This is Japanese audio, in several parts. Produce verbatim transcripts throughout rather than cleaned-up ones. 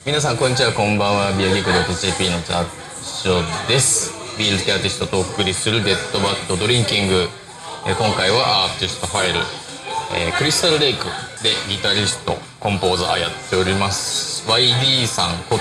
皆さんこんにちは、こんばんは。ビアギーク .jp の雑所です。ビール好きアーティストとお送りするデッドバッドドリンキング、えー、今回はアーティストファイル、えー、クリスタルレイクでギタリストコンポーザーやっております ワイディー さんこと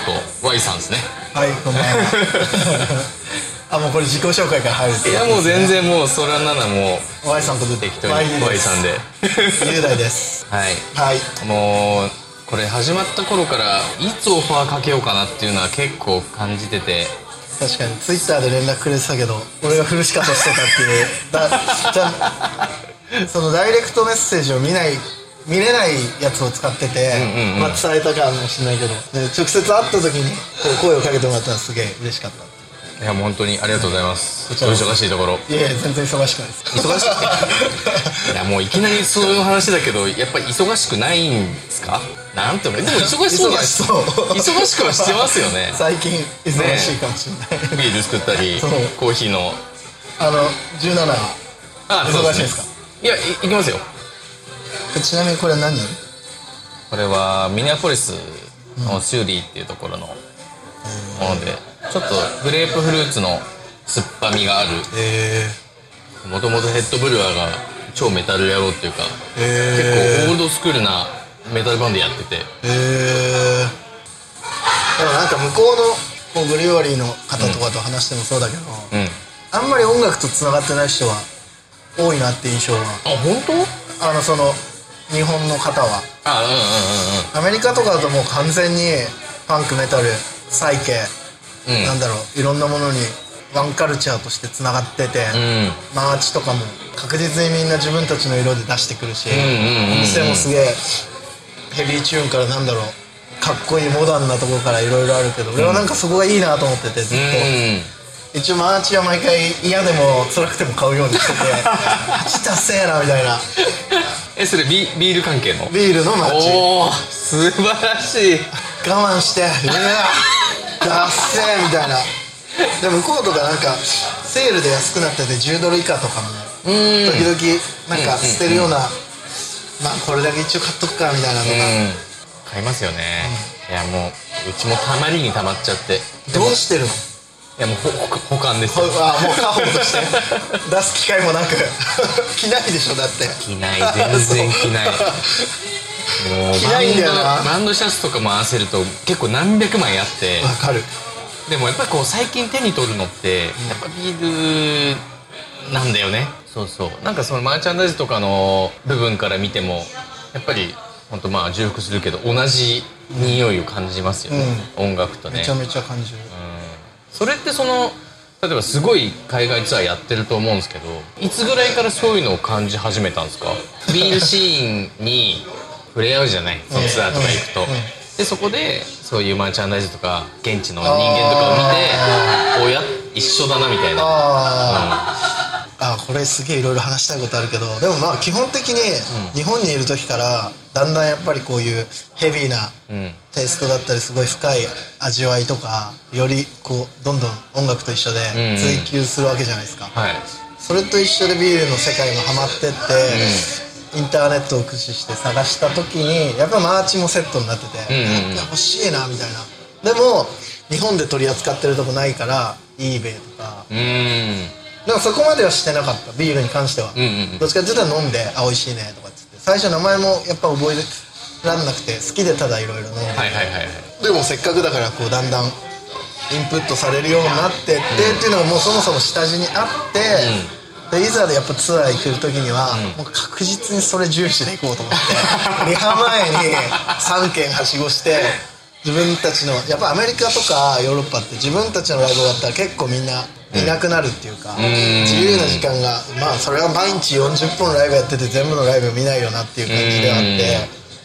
Y さんですね。 はい、こんばんは。あ、もうこれ自己紹介から入るって、ね、 いやもう全然もうそらならもう Y さんこと適当に Y さんで雄大ですはい、 はい、 もうこれ始まった頃からいつオファーかけようかなっていうのは結構感じてて、 確かにツイッターで連絡くれてたけど俺がフルシカトしてたっていうだじゃそのダイレクトメッセージを見ない見れないやつを使ってて、うんうんうん、まあ、伝えたかもしれないけど、ね、直接会った時にこう声をかけてもらったらすげえ嬉しかった。 いやもう本当にありがとうございます。お忙しいところ。 いやいや全然忙しくないです。 忙しくいやもういきなりそういう話だけどやっぱり忙しくないんですか？なんていうの、でも忙しそうだし忙しくはしてますよね。 最近忙しいかもしれない、 ね、ビール作ったりコーヒーのあのじゅうななあ忙しいですか？ いや、いきますよ。 ちなみにこれ何？ これはミネアポリスのシューリーっていうところのもので、ちょっとグレープフルーツの酸っぱみがある、もともとヘッドブルワーが超メタル野郎っていうか、結構オールドスクールなメタルバンドやってて、へえ。でもなんか向こうのこうブリュワリーの方とかと話してもそうだけど、うん、あんまり音楽とつながってない人は多いなって印象は。 あ、本当？ あのその日本の方はあ、うんうんうんうん、アメリカとかだともう完全にパンクメタルサイケ、うん、なんだろう、いろんなものにワンカルチャーとしてつながってて、うん、マーチとかも確実にみんな自分たちの色で出してくるし、お店もすげえヘビーチューンからなんだろうかっこいいモダンなところからいろいろあるけど、俺はなんかそこがいいなと思っててずっと、うん、一応マーチは毎回嫌でも辛くても買うようにしててマジ達成やなみたいな。 え、それ ビ, ビール関係のビールのマーチ。 おー素晴らしい。 我慢してうわ達成みたいな。でも向こうとかなんかセールで安くなっててじゅうドル以下とかも時々なんか捨てるような、まあこれだけ一応買っとくかみたいなのが買いますよね、うん、いやもううちもたまりにたまっちゃって。 どうしてるの？ いやもう保管ですよ。 あ、もう家宝として出す機会もなく着ないでしょだって。 着ない、全然着ないもう着ないんだよな。 バンドシャツとかも合わせると結構何百枚あって。 わかる。でもやっぱりこう最近手に取るのって、うん、やっぱビールなんだよね。そうそう、なんかそのマーチャンダイズとかの部分から見てもやっぱり本当まあ重複するけど同じ匂いを感じますよね、うん、音楽とね。 めちゃめちゃ感じる、うん、 それってその例えばすごい海外ツアーやってると思うんですけど、いつぐらいからそういうのを感じ始めたんですか？ビールシーンに触れ合うじゃない、そのツアーとか行くと、うんうんうん、でそこでそういうマーチャンダイズとか現地の人間とかを見ておや一緒だなみたいな。 あ、うん、あ、これすげえいろいろ話したいことあるけど、でもまあ基本的に日本にいる時からだんだんやっぱりこういうヘビーなテイストだったりすごい深い味わいとかよりこうどんどん音楽と一緒で追求するわけじゃないですか、うんうん、はい、それと一緒でビールの世界もハマってって、うん、インターネットを駆使して探した時にやっぱマーチもセットになってて、うんうん、欲しいなみたいな。でも日本で取り扱ってるとこないから eBay とか、うん、でもそこまではしてなかったビールに関しては、うんうんうん、どっちかって言ったら飲んであ美味しいねとかっつって最初名前もやっぱ覚えらんなくて好きでただいろいろ飲んで、はいはいはい、でもせっかくだからこうだんだんインプットされるようになってって、うん、っていうのがもうそもそも下地にあって、うん、でいざでやっぱツアー行く時には、うん、もう確実にそれ重視で行こうと思ってリハ前にさんけんはしごして自分たちのやっぱアメリカとかヨーロッパって自分たちのライブ終わったら結構みんないなくなるっていうか、うん、自由な時間がまあそれは毎日よんじゅっぽんライブやってて全部のライブ見ないよなっていう感じではあって、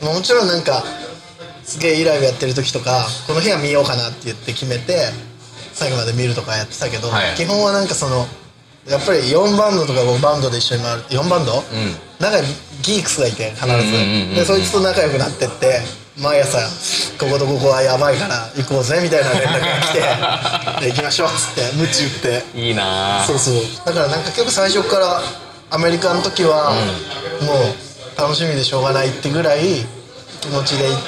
うん、もちろんなんかすげえいいライブやってる時とかこの日は見ようかなって言って決めて最後まで見るとかやってたけど、はい、基本はなんかそのやっぱりよんバンドとかごバンドで一緒に回るよんバンド、うん、仲ギークスがいて必ずでそいつと仲良くなってって毎朝こことここはやばいから行こうぜみたいな連絡が来てで行きましょうっつってムチ打っていいな。 そうそう、だからなんか結構最初からアメリカの時はもう楽しみでしょうがないってぐらい気持ちで行って、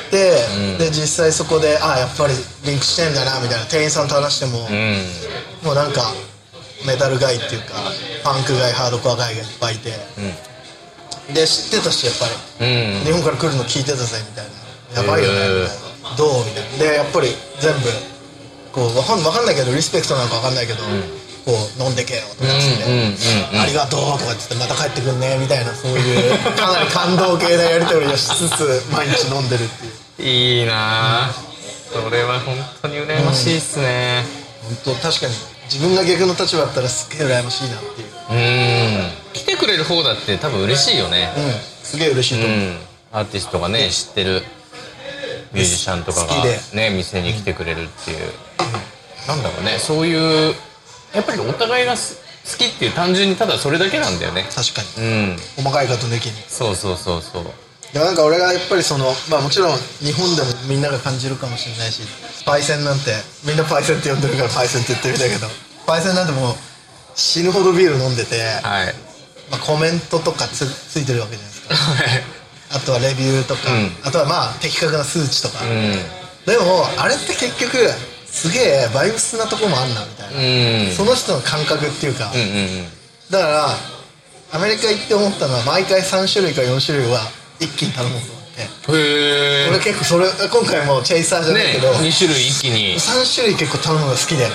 うん、 で実際そこであやっぱりリンクしてんだなみたいな、店員さんと話しても、うん、もうなんかメタルガイっていうかパンクガイハードコアガイがいっぱいいて、うん、で知ってたしやっぱり、うん、日本から来るの聞いてたぜみたいな、やばいよねみたいな、どうみたいなでやっぱり全部こうわかん、わかんないけどリスペクトなのかわかんないけど、うん、こう飲んでけよとかっつって、うんうんうんうん、ありがとうとかっつってまた帰ってくんねみたいな、そういうかなり感動系なやり取りをしつつ毎日飲んでるっていう。 いいなぁ、それは本当に羨ましいっすね。 本当確かに自分が逆の立場だったらすっげえ羨ましいなっていう。 うん来てくれる方だって多分嬉しいよね。うんすげえ嬉しいと思う、うん、 アーティストがね知ってるミュージシャンとかがね店に来てくれるっていう、うん、なんだろうね、そういうやっぱりお互いが好きっていう単純にただそれだけなんだよね。 確かに、うん、細かいこと抜きに。 そうそうそうそう。 でもなんか俺がやっぱりそのまあもちろん日本でもみんなが感じるかもしれないし、パイセンなんてみんなパイセンって呼んでるからパイセンって言ってるんだけど、パイセンなんてもう死ぬほどビール飲んでて、はい、まあ、コメントとか つ, ついてるわけじゃないですかあとはレビューとか、うん、あとはまあ的確な数値とか、うん、でもあれって結局すげえバイブスなとこもあんなみたいな、うん、その人の感覚っていうか、うんうんうん、だからアメリカ行って思ったのは毎回さん種類かよん種類は一気に頼もうと思って。へえ。俺結構それ今回もチェイサーじゃないけど、ね、に種類一気にさん種類結構頼むのが好きで、うん、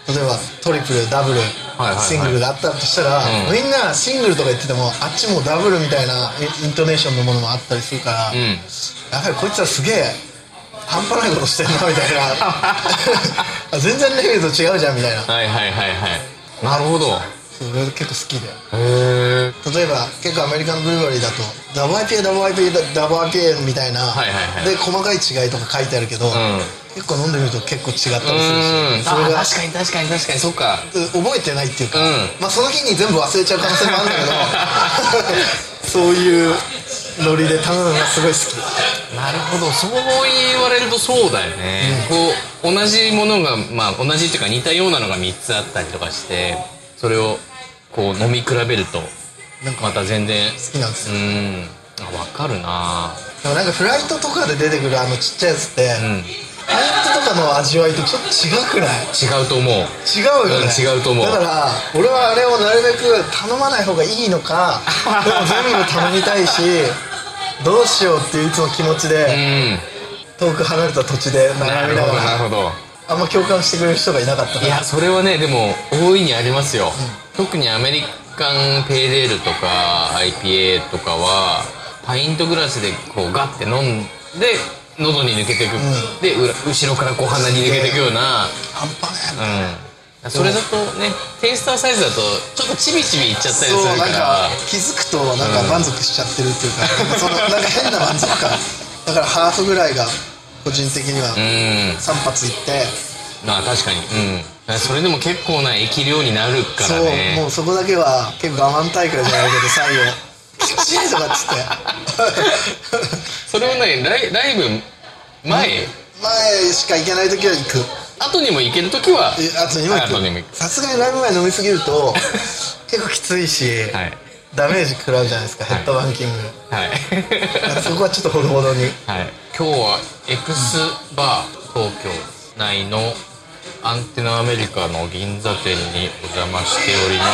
例えばトリプルダブル、はいはいはい、シングルがあったとしたら、うん、みんなシングルとか言っててもあっちもダブルみたいなイントネーションのものもあったりするから、うん、やっぱりこいつはすげえ半端ないことしてんなみたいな全然レベルと違うじゃんみたいな。はいはいはいはい。なるほど。それ結構好きで。へえ。例えば結構アメリカンブルーバリーだとダブ アイピーエー ダブ アイピーエー ダブ アイピーエー みたいな、はいはいはい、で細かい違いとか書いてあるけど、うん、結構飲んでみると結構違ったりするし、それが確かに確かに確かにそっか覚えてないっていうか、うん、まあその日に全部忘れちゃう可能性もあるんだけどそういうノリで頼むのがすごい好き。なるほど、そう言われるとそうだよね、うん、こう同じものがまあ同じっていうか似たようなのがみっつあったりとかして、それをこう飲み比べるとまた全然好きなんですよ。うん、分かるな。でもなんかフライトとかで出てくるあのちっちゃいやつって、うん、フライトとかの味わいとちょっと違くない？違うと思う。違うよね、うん、違うと思う。だから俺はあれをなるべく頼まない方がいいのかでも全部頼みたいしどうしようっていういつも気持ちで、うん、遠く離れた土地で眺めながら、なるほどなるほど、あんま共感してくれる人がいなかったから。いやそれはねでも大いにありますよ、うん、特にアメリカンペーレールとか アイピーエー とかはパイントグラスでこうガッて飲んで喉に抜けていく、うん、で後ろからこう鼻に抜けていくような半端ね、うん、それだとねテイスターサイズだとちょっとチビチビいっちゃったりするから、そうなんか気づくとなんか満足しちゃってるっていうか、うん、そのなんか変な満足感だからハーフぐらいが個人的にはさん発いって、まあ確かに、うん、それでも結構な液量になるからね。そう、もうそこだけは結構我慢大会じゃないけど最後きちいとかっつってそれをねライ、ライブ前、うん、前しか行けない時は行く、後にも行ける時は後にも行く。さすがにライブ前飲みすぎると結構きついし、はい、ダメージ食らうじゃないですか、はい、ヘッドバンキング、はい、そこはちょっとほどほどに、はい、今日はエクスバー東京内のアンテナアメリカの銀座店にお邪魔しております。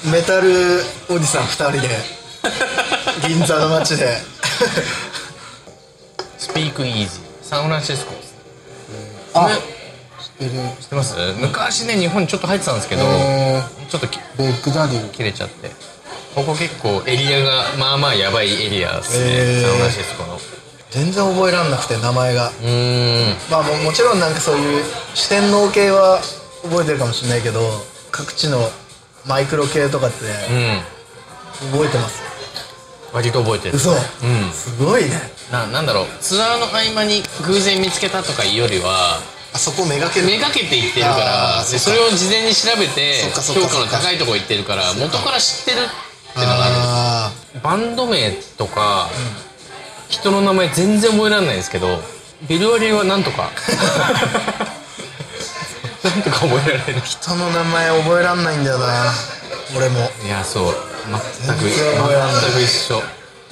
メタルおじさんふたりで銀座の街でスピークイージーサンフランシスコです。あ、知ってる。知ってます？昔ね日本にちょっと入ってたんですけど、ちょっとベッグダディ切れちゃって、ここ結構エリアがまあまあやばいエリアですね、サンフランシスコの。全然覚えらんなくて名前が。うーん、まあ も, もちろんなんかそういう四天王系は覚えてるかもしれないけど、各地のマイクロ系とかって、うん、覚えてます。割と覚えてる。嘘、うん、すごいね。な, なんだろう、ツアーの合間に偶然見つけたとかいうよりは、あそこめがけるめがけていってるから、でそれを事前に調べて評価の高いとこ行ってるから元から知ってるってのがある。バンド名とか、うん、人の名前全然覚えられないんですけど、ビルワリーはなんとかなんとか覚えられる。人の名前覚えらんないんだよな俺も。いやそう、全く全く一緒。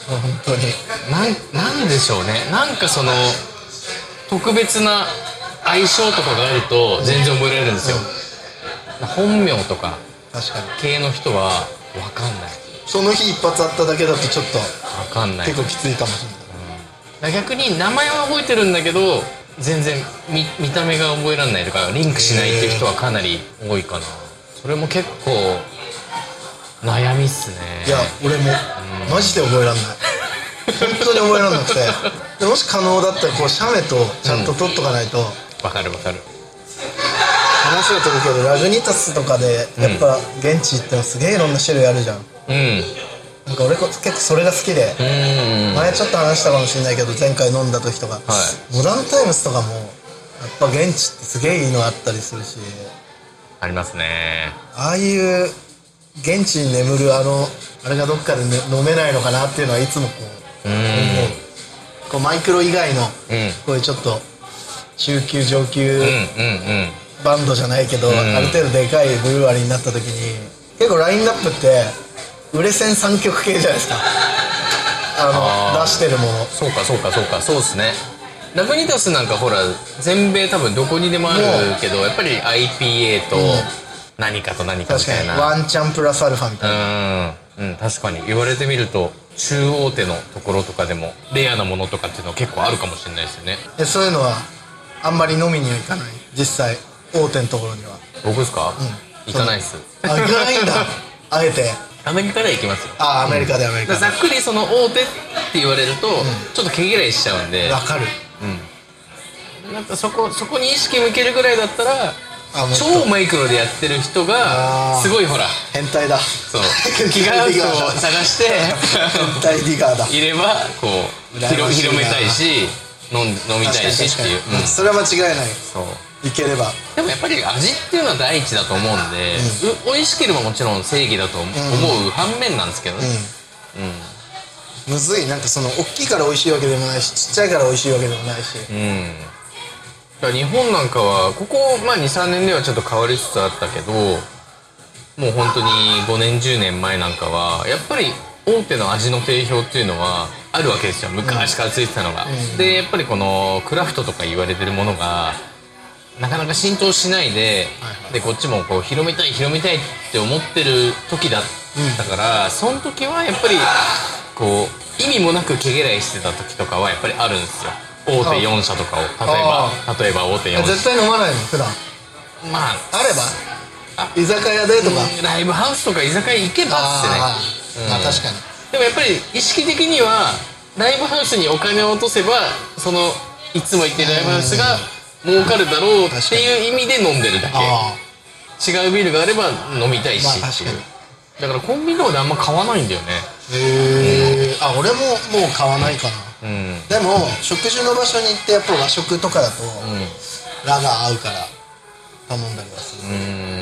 本当になんなんでしょうね、なんかその特別な相性とかがあると全然覚えられるんですよ、うん、本名とか確かに系の人は分かんない。 その日一発あっただけだとちょっと分かんない、 結構きついかもしれない、 うん、逆に名前は覚えてるんだけど全然 見, 見た目が覚えられないとかリンクしないっていう人はかなり多いかな。それも結構悩みっすね。 いや俺も、うん、マジで覚えらんない本当に覚えらんなくてでもし可能だったらこう写メとちゃんと撮っとかないと、 わ、うん、かるわかる。 話が飛ぶけどラグニタスとかでやっぱ現地行ってもすげえいろんな種類あるじゃん。うんなんか俺結構それが好きで、うん前ちょっと話したかもしれないけど前回飲んだ時とか、はい、モダンタイムスとかもやっぱ現地ってすげえいいのあったりするし。 ありますね。 ああいう現地に眠るあのあれがどっかで、ね、飲めないのかなっていうのはいつもこう思う。こうマイクロ以外の、うん、こういうちょっと中級上級バンドじゃないけど、うん、ある程度でかいブルワリーになった時に結構ラインナップって売れ線さんきょく系じゃないですかあの出してるもの。 そうかそうかそうかそうですね。ラグニタスなんかほら全米多分どこにでもあるけどやっぱり アイピーエー と何かと何かみたいな、 確かにワンチャンプラスアルファみたいな。 うん、うん、確かに言われてみると中大手のところとかでもレアなものとかっていうのは結構あるかもしれないですよね。 でそういうのはあんまり飲みには行かない。実際大手のところには。 僕ですか、うん、行かないっす。 あ行かないんだあえてアメリカでは行きますよ。 あアメリカでアメリカで、 ざっくりその大手って言われると、うん、ちょっと毛嫌いしちゃうんで。 わかる。 うんなんかそこそこに意識向けるぐらいだったら超マイクロでやってる人がすごいほら変態だ。 そう気が合う人を探して変態ディガーだいればこう広, 広めたいし 飲, 飲みたいしっていう、 うん、それは間違いない。そういければ。 でもやっぱり味っていうのは第一だと思うんで、うん、美味しければもちろん正義だと思う反面なんですけどね、うんうんむずい。なんかその大きいから美味しいわけでもないしちっちゃいから美味しいわけでもないし、うんだから日本なんかはここ、まあ、にさんねんではちょっと変わりつつあったけどもう本当にごねんじゅうねんまえなんかはやっぱり大手の味の定評っていうのはあるわけですよ。昔からついてたのが、うん、でやっぱりこのクラフトとか言われてるものがなかなか浸透しないで、はいはい、でこっちもこう広めたい広めたいって思ってる時だったから、うん、その時はやっぱりこう意味もなく毛嫌いしてた時とかはやっぱりあるんですよ。大手よん社とかを例えば例えば大手よん社絶対飲まないの普段。 まああればあ居酒屋でとか、 うん、ライブハウスとか居酒屋行けばっすね。 まあ確かに。 でもやっぱり意識的にはライブハウスにお金を落とせばそのいつも行ってるライブハウスが儲かるだろうっていう意味で飲んでるだけ。違うビールがあれば飲みたいし、まあ、確かに。だからコンビニとかであんま買わないんだよね。 へえ、うん、あ俺ももう買わないかな、うん、でも食事の場所に行ってやっぱ和食とかだと、うん、ラが合うから頼んだりはする。うん、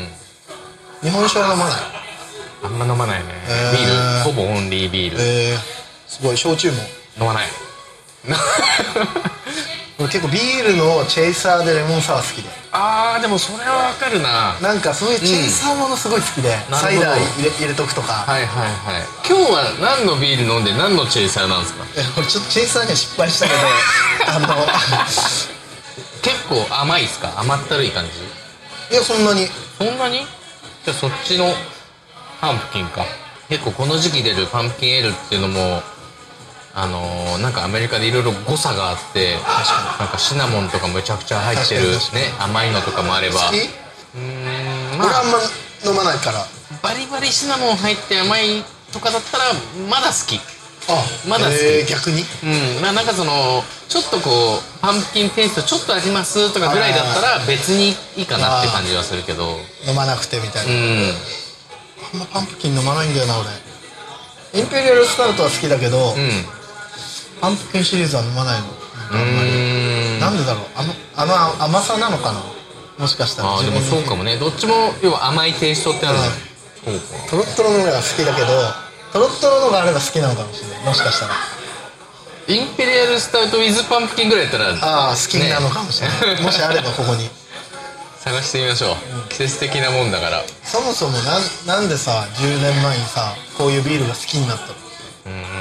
日本酒は飲まない。 あんま飲まないね、ビールほぼオンリービール。 へえすごい。焼酎も飲まない俺結構ビールのチェイサーでレモンサワー好きで。 あーでもそれはわかるな。 なんかそういうチェイサーものすごい好きで、うん、サイダー入れ、入れとくとか。 はいはいはい。今日は何のビール飲んで何のチェイサーなんですか？ 俺ちょっとチェイサーには失敗したけどあの結構甘いっすか？甘ったるい感じ？ いやそんなに。 そんなに？じゃあそっちのパンプキンか。結構この時期出るパンプキンエールっていうのもあのー、なんかアメリカでいろいろ誤差があって、なんかシナモンとかめちゃくちゃ入ってるね、甘いのとかもあれば。 好き？うーん、まあ、俺あんま飲まないから。 バリバリシナモン入って甘いとかだったらまだ好き。 あ、まだ好き。えー、逆に？ うん、まあなんかそのちょっとこうパンプキンテイストちょっとありますとかぐらいだったら別にいいかなって感じはするけど。 飲まなくてみたいな。うん。あんまパンプキン飲まないんだよな俺。インペリアルスタウトは好きだけど、うん、パンプキンシリーズは飲まないの。あんまり。なんでだろう。あのあの甘さなのかな。もしかしたら。 あでもそうかもね。どっちも要は甘いテイストってあるじゃん。 トロットロのが好きだけど、トロットロのがあれば好きなのかもしれない。もしかしたら。 インペリアルスタウトウィズパンプキンぐらいやったら。 ああ好きなのかもしれない。ね、もしあればここに。 探してみましょう、うん、季節的なもんだから。 そもそもなんなんでさじゅうねんまえにさこういうビールが好きになったの？うーんきっ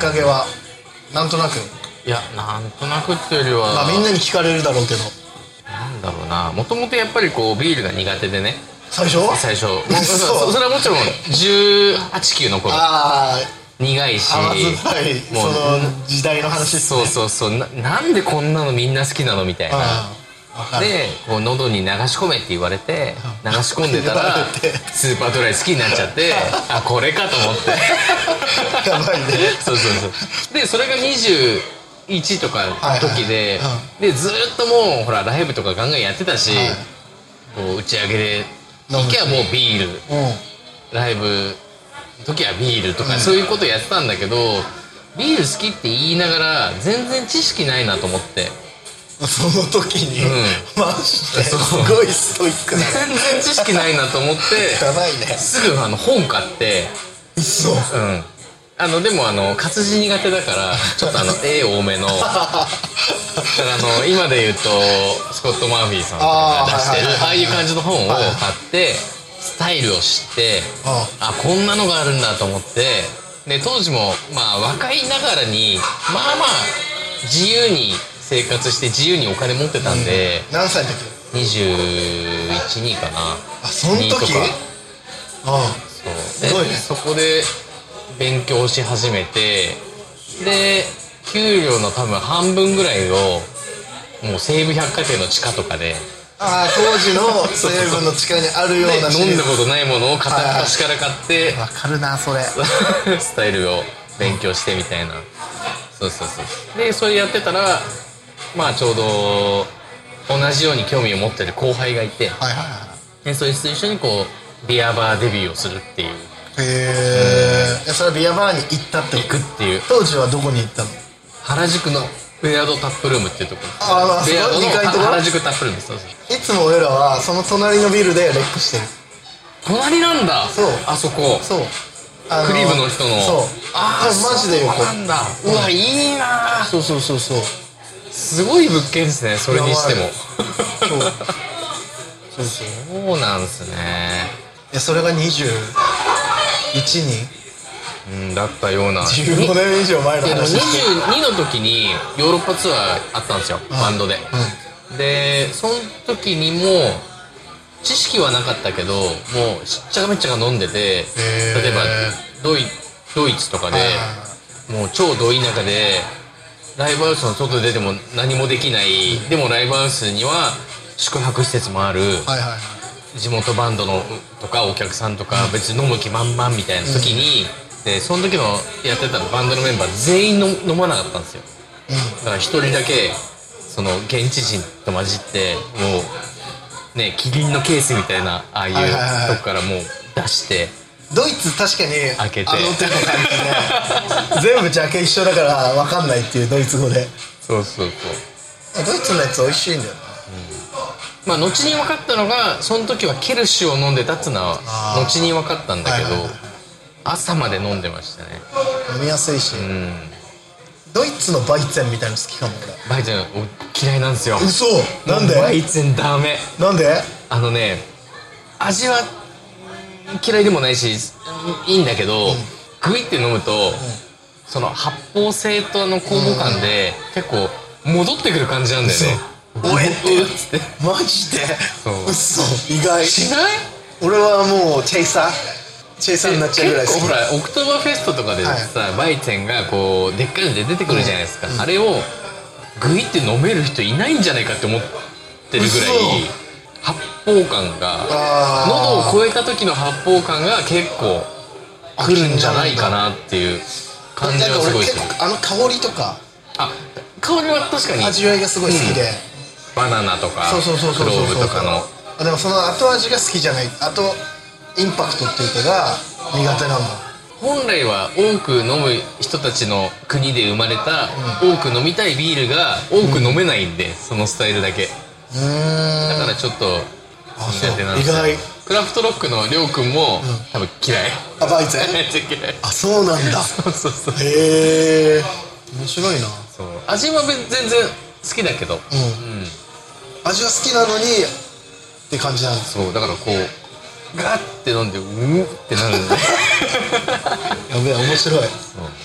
かけはなんとなく。 いや、なんとなくっていうよりは、 まあみんなに聞かれるだろうけど、 なんだろうな、もともとやっぱりこうビールが苦手でね、 最初最初もう嘘そそれはもちろんじゅうはち、きゅうの頃あ苦いし、 あ甘酸っぱいそもうの時代の話ですね。 そうそうそう、ななんでこんなのみんな好きなのみたいな。 わかる。 でこう喉に流し込めって言われて流し込んでた言わられてスーパードライ好きになっちゃってあこれかと思ってやばいね。 そうそうそうでそれがにじゅういちとかの時で、 はいはいはでずーっともうほらライブとかガンガンやってたし、 はいこう打ち上げで飲むし行けばもうビール、 うんライブの時はビールとか、そういうことやってたんだけど、ビール好きって言いながら全然知識ないなと思って。 その時に、 うんマジですそうごいストイックな全然知識ないなと思ってやばいね。 すぐあの本買って、 嘘。 うんあのでもあの活字苦手だからちょっとあの絵多めのだからあの今で言うとスコット・マーフィーさんとかが出してるあーはいはいはいはいああいう感じの本を買はいってスタイルを知ってああこんなのがあるんだと思ってで当時もまあ若いながらにまあまあ自由に生活して自由にお金持ってたんで、 何歳の時？ にじゅういち、にかな。 あ、その時？ にとかあそうすごいねでそこで勉強し始めてで給料の多分半分ぐらいをもう西武百貨店の地下とかであー、当時の成分の地下にあるようなで飲んだことないものを片っはいはい端から買ってわかるなそれ。 スタイルを勉強してみたいなそうそうそうでそれやってたらまあちょうど同じように興味を持ってる後輩がいてはいはいはでそいつと一緒にこうビアバーデビューをするっていうい。へえ。それはビアバーに行ったって行こと？ くっていう当時はどこに行ったの？ 原宿のベアードタップルームっていうところあーまあベアードのそこにかいのところ原宿タップルームそうそういつも俺らはその隣のビルでレックしてる。 隣なんだそうあそこそう。あクリームの人のそう。 ああマジで横。 そうなんだうわいいなそうそうそうそう。 すごい物件ですねそれにしてもそう。そうそう。 そうなんすねいやそれがにじゅういちにうんだったようなじゅうごねん以上前のでも話してる。 にじゅうにの時にヨーロッパツアーあったんですよバンドで、でその時にも知識はなかったけどもうしっちゃかめっちゃか飲んでてへー例えばドイドイツとかでもう超ど田舎でライブハウスの外出ても何もできないでもライブハウスには宿泊施設もあるはいはいはい。 地元バンドのとかお客さんとか別に飲む気満々みたいな時に、でその時のやってたバンドのメンバー全員の飲まなかったんですよだから一人だけその現地人と混じってもうねキリンのケースみたいなああいうはいはいはいとこからもう出してドイツ確かに開けてあの手の感じで全部ジャケ一緒だから分かんないっていうドイツ語で。 そうそうそうドイツのやつ美味しいんだよな。 まあ後に分かったのがその時はケルシュを飲んでたっつうのはあー後に分かったんだけど、 はいはいはい朝まで飲んでましたね飲みやすいし、 うんドイツのバイツェンみたいの好きかもバイツェンお嫌いなんですよ俺。嘘なんで？ バイツェンダメなんで？ あのね味は嫌いでもないしいいんだけど、グイって飲むと、その発泡性とあの酵母感で、結構戻ってくる感じなんだよね。 おえってうっつってマジで？ そう嘘意外。 しない俺はもうチェイサーチェイサーになっちゃうぐらい好き。 結構ほらオクトーバーフェストとかでさ、バイツェンがこうでっかいので出てくるじゃないですか、あれをグイって飲める人いないんじゃないかって思ってるぐらい発泡感があー喉を超えた時の発泡感が結構くるんじゃないかなっていう感じがすごいする。 なんか俺結構あの香りとかあ香りは確かに味わいがすごい好きで、 バナナとかそうそうそうそうそうクローブとかのあでもその後味が好きじゃない、あとインパクトっていうかが苦手なんだ。 本来は多く飲む人たちの国で生まれた、多く飲みたいビールが多く飲めないんで、そのスタイルだけうーんだからちょっとあそう苦手なんですよ。 意外。 クラフトロックのりょうくんも、多分嫌いあバイツェンめっちゃ嫌いあそうなんだそうそうそうへえ面白いな。 そう味は全然好きだけど、 うんうん味は好きなのにって感じなんです。 そうだからこうガッて飲んでうーってなるんでやべえ面白い。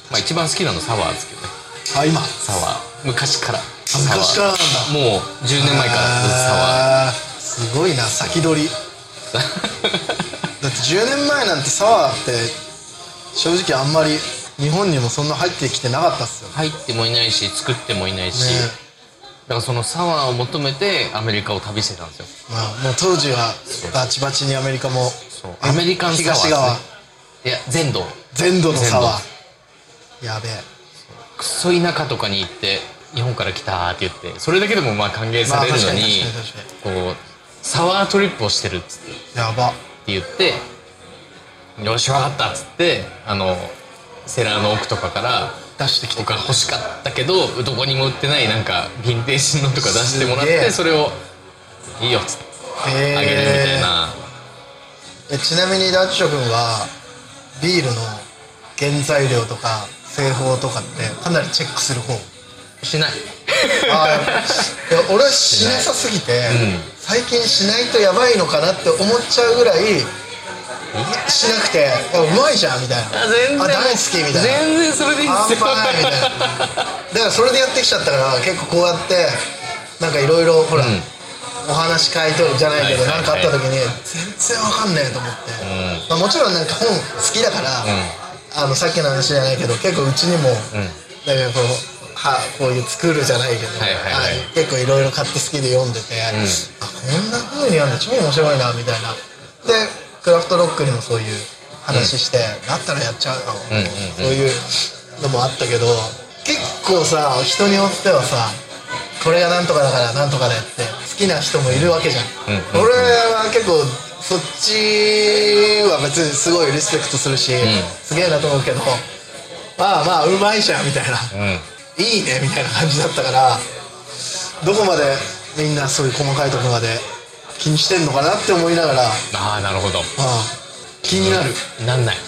まあ一番好きなのサワーですけどね。 あ、今サワー昔から昔からなんだ。 もうじゅうねんまえからずっとサワー。 すごいな、先取りだってじゅうねんまえなんてサワーって正直あんまり日本にもそんな入ってきてなかったっすよ。 入ってもいないし作ってもいないし、 ね、 だからそのサワーを求めてアメリカを旅してたんですよ。 まあもう当時はバチバチにアメリカもそうアメリカンサワー、ね、 東側、 いや全土全土のサワーやべえ。 クソ田舎とかに行って日本から来たって言ってそれだけでもまあ歓迎されるのに、こうサワートリップをしてるっつってやばって言ってよし分かったっつってあのセラーの奥とかから出してきて僕は欲しかったけどどこにも売ってないなんかヴィンテージのとか出してもらってそれをいいよっつってあげるみたいな。 えちなみにダッチョ君はビールの原材料とか製法とかってかなりチェックする方？ しないあいや俺はしなさすぎて、うん、最近しないとやばいのかなって思っちゃうぐらいしなくてうまいじゃんみたいな、 あ全然あ大好きみたいな、 全然それでいいっすよ半端ないみたいなだからそれでやってきちゃったから結構こうやってなんかいろいろほら、うん、お話会とじゃないけど何かあった時に全然わかんねえと思って、うんまあ、もちろんなんか本好きだから、うん、あのさっきの話じゃないけど結構うちにも、うん、だからこうはこういう作るじゃないけど、はいはいはい、結構いろいろ買って好きで読んでて、うん、あこんな風にやるの超面白いなみたいな。でクラフトロックにもそういう話して、うん、だったらやっちゃうの、うんうんうん、そういうのもあったけど結構さ人によってはさこれがなんとかだからなんとかでって好きな人もいるわけじゃん、うんうんうん、俺は結構そっちは別にすごいリスペクトするし、うん、すげえなと思うけどまあまあうまいじゃんみたいな、うんいいねみたいな感じだったからどこまでみんなそういう細かいところまで気にしてんのかなって思いながらああなるほど、うん、 気になる、 うん、なんない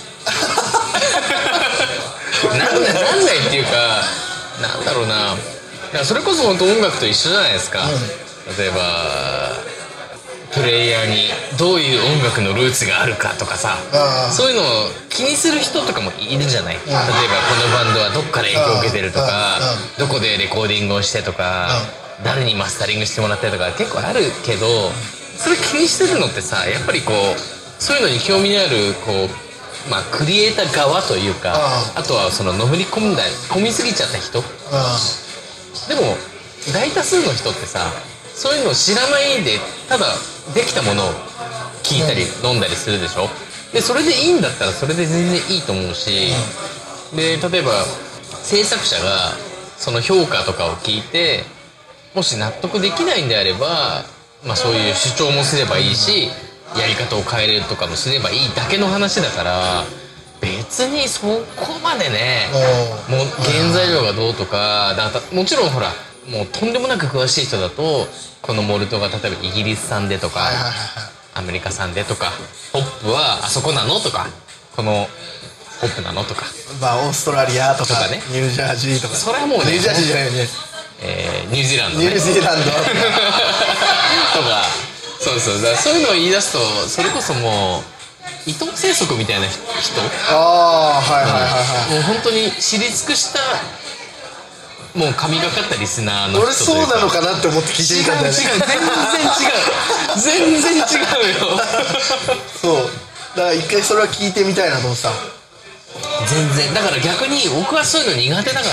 なんないなんないっていうかなんだろうな、いやそれこそ本当音楽と一緒じゃないですか、うん、例えばプレイヤーにどういう音楽のルーツがあるかとかさそういうのを気にする人とかもいるじゃない。例えばこのバンドはどっから影響を受けてるとかどこでレコーディングをしてとか誰にマスタリングしてもらったりとか結構あるけどそれ気にしてるのってさやっぱりこうそういうのに興味のあるこうまあクリエイター側というかあとはそののめり込んだ込みすぎちゃった人でも大多数の人ってさそういうのを知らないでただできたものを聞いたり飲んだりするでしょ。でそれでいいんだったらそれで全然いいと思うしで例えば制作者がその評価とかを聞いてもし納得できないんであれば、まあ、そういう主張もすればいいしやり方を変えるとかもすればいいだけの話だから別にそこまでねもう原材料がどうとかだもちろんほらもうとんでもなく詳しい人だとこのモルトが例えばイギリス産でとか、はいはいはい、アメリカ産でとかホップはあそこなのとかこのホップなのとかまあオーストラリアとか、とかねニュージャージーとかそれはもうねニュージャージーじゃないよね、 えー、ニュージーランド、ね、 ニュージーランドとかそうそうだそういうのを言い出すとそれこそもう伊藤生息みたいな人ああはいはいはいはい、 もう本当に知り尽くしたもう神がかったリスナーの人というか俺そうなのかなって思って聞いてみたんだよね。 違う違う全然違う全然違うよそうだから一回それは聞いてみたいなと思ってた。 全然だから逆に僕はそういうの苦手だから、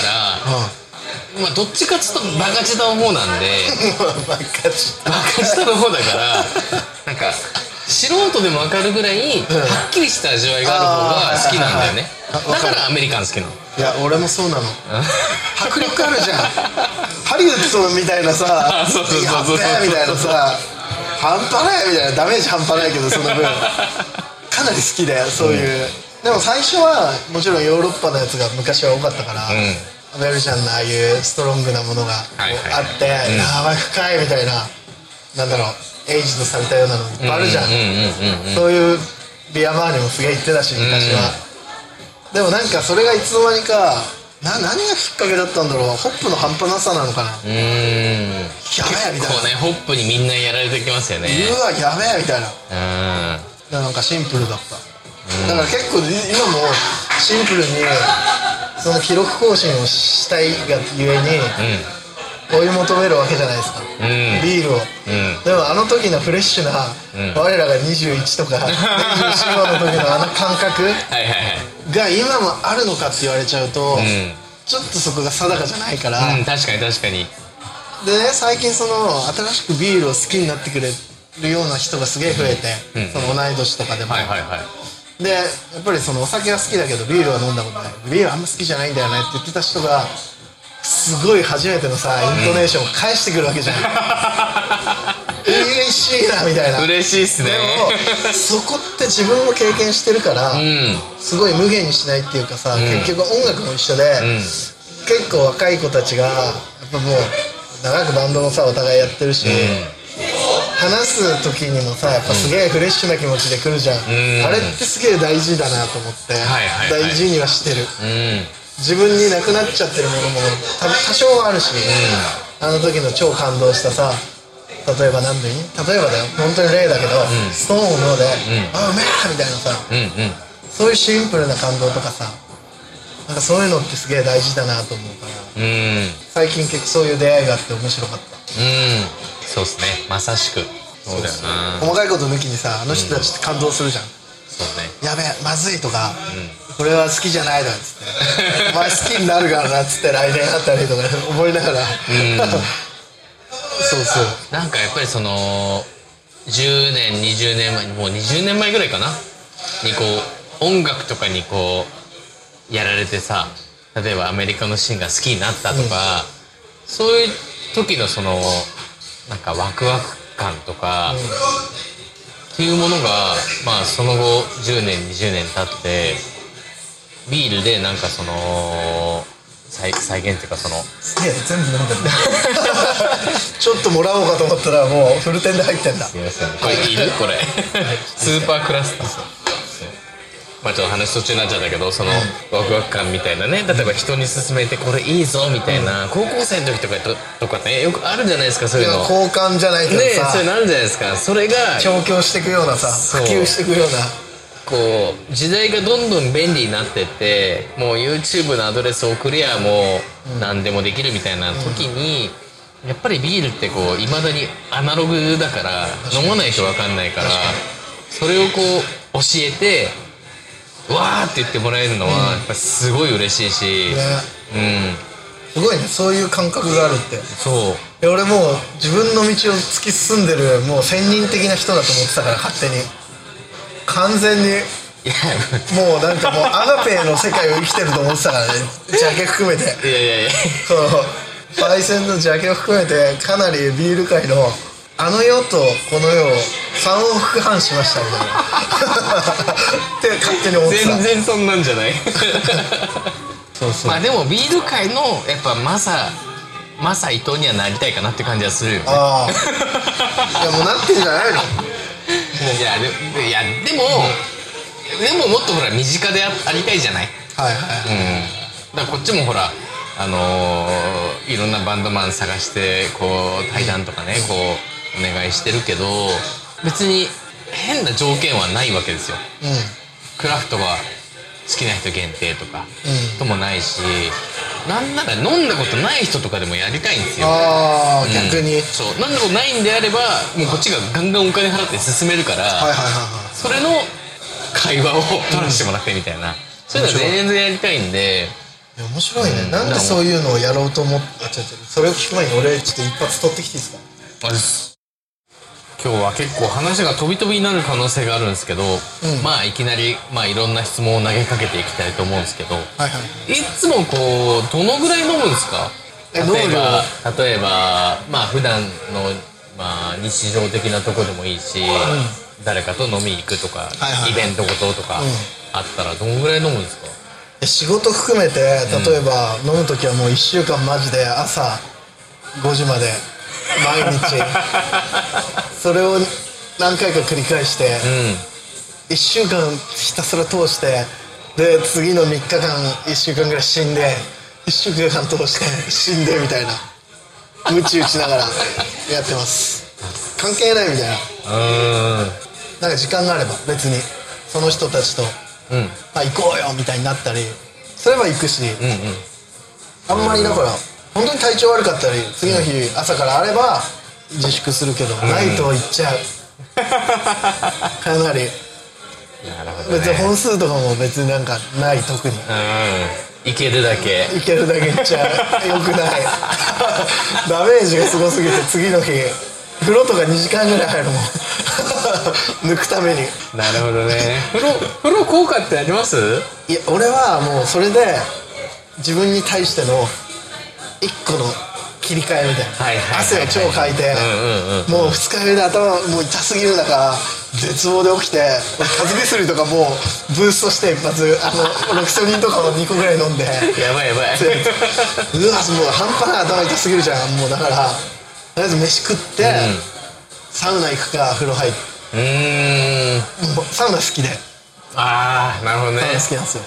うん、まあどっちかっつうとバカ舌の方なんでバカ舌バカ舌の方だからなんか素人でも分かるぐらい、うん、はっきりした味わいがある方が好きなんだよね、だからアメリカン好きなの。 いや俺もそうなの迫力あるじゃんハリウッドみたいなさそうそうそうそうやっべみたいなさ半端ないみたいなダメージ半端ないけどその分かなり好きでそういう、うん、でも最初はもちろんヨーロッパのやつが昔は多かったから、うん、ベルシャンのああいうストロングなものがあって、はいはい、やばい深いみたいななんだろうエイジドされたようなのいっぱいあるじゃん、そういうビアバーにもすげえ行ってたし昔は、うん、でもなんかそれがいつの間にかな何がきっかけだったんだろう。ホップの半端なさなのかな。うーんやべえみたいな。 結構ねホップにみんなやられてきますよね。 うわやべえみたいな。うんなんかシンプルだった。だから結構今もシンプルにその記録更新をしたいがゆえに、追い求めるわけじゃないですか、うん、ビールを、うん、でもあの時のフレッシュな、うん、我らがにじゅういちとかにじゅうよんの時のあの感覚が今もあるのかって言われちゃうと、うん、ちょっとそこが定かじゃないから、 うん、確かに確かに。 でね、最近その新しくビールを好きになってくれるような人がすげえ増えて、うん、その同い年とかでも、はいはいはい、でやっぱりそのお酒は好きだけどビールは飲んだことない、ビールあんま好きじゃないんだよねって言ってた人がすごい初めてのさイントネーションを返してくるわけじゃん、うん、嬉しいなみたいな。 嬉しいっすね。 でもそこって自分も経験してるから、うん、すごい無限にしないっていうかさ、うん、結局音楽も一緒で、うん、結構若い子たちがやっぱもう長くバンドもさお互いやってるし、うん、話す時にもさやっぱすげえフレッシュな気持ちで来るじゃん、うん、あれってすげえ大事だなと思って、はいはいはい、大事にはしてる、うん、自分になくなっちゃってるものも多少はあるし、うん、あの時の超感動したさ、例えば何でいい例えばだよ本当に例だけど、うん、ストーンので、うん、あうめえみたいなさ、うんうん、そういうシンプルな感動とかさ、なんかそういうのってすげえ大事だなと思うから、うん、最近結構そういう出会いがあって面白かった。 うん、そうっすね、まさしくそうだよな。 細かいこと抜きにさあの人たちって感動するじゃん、うん、そうね、やべえまずいとか、うん、これは好きじゃないだっつってお前好きになるからなっつって来年あったりとか思いながら、うん、そうそう、 なんかやっぱりそのじゅうねんにじゅうねんまえ、もうにじゅうねんまえぐらいかなにこう音楽とかにこうやられてさ、例えばアメリカのシーンが好きになったとか、うん、そういう時のそのなんかワクワク感とか、うん、っていうものがまあその後じゅうねんにじゅうねん経ってビールでなんかその再, 再現っていうかそのすげえ全部飲んでるちょっともらおうかと思ったらもうフルテンで入ってんだ。 すいません、これいるこれスーパークラスター、まあちょっと話途中になっちゃったけど、そのワクワク感みたいなね、例えば人に勧めてこれいいぞみたいな、うん、高校生の時とかとかねよくあるじゃないですか、そういうの。 交換じゃないけどさ、ね、 そういうのあるじゃないですか。それが調教していくようなさ、普及していくような、 こう時代がどんどん便利になってって、もう YouTube のアドレスを送りゃもう何でもできるみたいな時に、うん、やっぱりビールってこういまだにアナログだから飲まないと分かんないから、それをこう教えてわーって言ってもらえるのはやっぱすごい嬉しいし、ね、 うん、すごいね、そういう感覚があるって。 そう、 俺もう自分の道を突き進んでるもう仙人的な人だと思ってたから、勝手に完全にもうなんかもうアガペの世界を生きてると思ってたからねジャケ含めて、いやいやいや、そのパイセンのジャケを含めてかなりビール界のあの世とこの世をさん往復半しましたみたいなって勝手に思ってた。 全然そんなんじゃないそうそう、まあでもビール界のやっぱマサマサ伊藤にはなりたいかなって感じはするよね。ああいやもうなってんじゃないのいやでいやでも、うん、でももっとほら身近で あ, ありたいじゃない。はいはい、うん、だからこっちもほらあのー、いろんなバンドマン探してこう対談とかねこうお願いしてるけど、別に変な条件はないわけですよ、うん、クラフトが好きな人限定とか、うん、ともないし、なんなら飲んだことない人とかでもやりたいんですよ。 ああ、うん、逆にそう飲んだことないんであればもうこっちがガンガンお金払って進めるから、はいはいはいはい、それの会話を取らせてもらってみたいな、うん、そういうの全然やりたいんで。 いや面白いね、うん、なんでそういうのをやろうと思って、あ、違う違う、それを聞く前に俺ちょっと一発取ってきていいですか。 あれです。今日は結構話が飛び飛びになる可能性があるんですけど、うん、まあいきなり、まあ、いろんな質問を投げかけていきたいと思うんですけど、はいはい、いつもこうどのぐらい飲むんですか。例えば例えばまあ普段の、まあ、日常的なとこでもいいし、うん、誰かと飲みに行くとか、はいはいはい、イベントごととかあったらどのぐらい飲むんですか。 仕事含めて例えば、うん、飲む時はもういっしゅうかんマジで朝ごじまで毎日それを何回か繰り返して、うん、いっしゅうかんひたすら通して、で次のみっかかんいっしゅうかんぐらい死んで、いっしゅうかん通して死んでみたいなムチ打ちながらやってます。関係ないみたいな、うん、なんか時間があれば別にその人たちと、うん、あ行こうよみたいになったり、 それは行くし、 うんうん、 あんまりだから本当に体調悪かったり次の日朝からあれば自粛するけど、うん、ないと行っちゃうかなり。 なるほどね、 別に本数とかも別になんかない特に、うん、 いけるだけいけるだけいっちゃうよくないダメージがすごすぎて次の日風呂とかにじかんぐらい入るもん抜くために。 なるほどね。風呂風呂効果ってあります？ いや俺はもうそれで自分に対しての一個の切り替えみたいな、はいはいはいはい、汗を超かいて、うんうんうん、もう二日酔いで頭もう痛すぎる中絶望で起きて風邪薬とかもうブーストして一発あのロキソニンとかもにこぐらい飲んでやばいやばいうわもう半端ない頭痛すぎるじゃん。もうだからとりあえず飯食って、うん、サウナ行くか風呂入って、うーんもうサウナ好きで。 ああなるほどね。 サウナ好きなんですよ。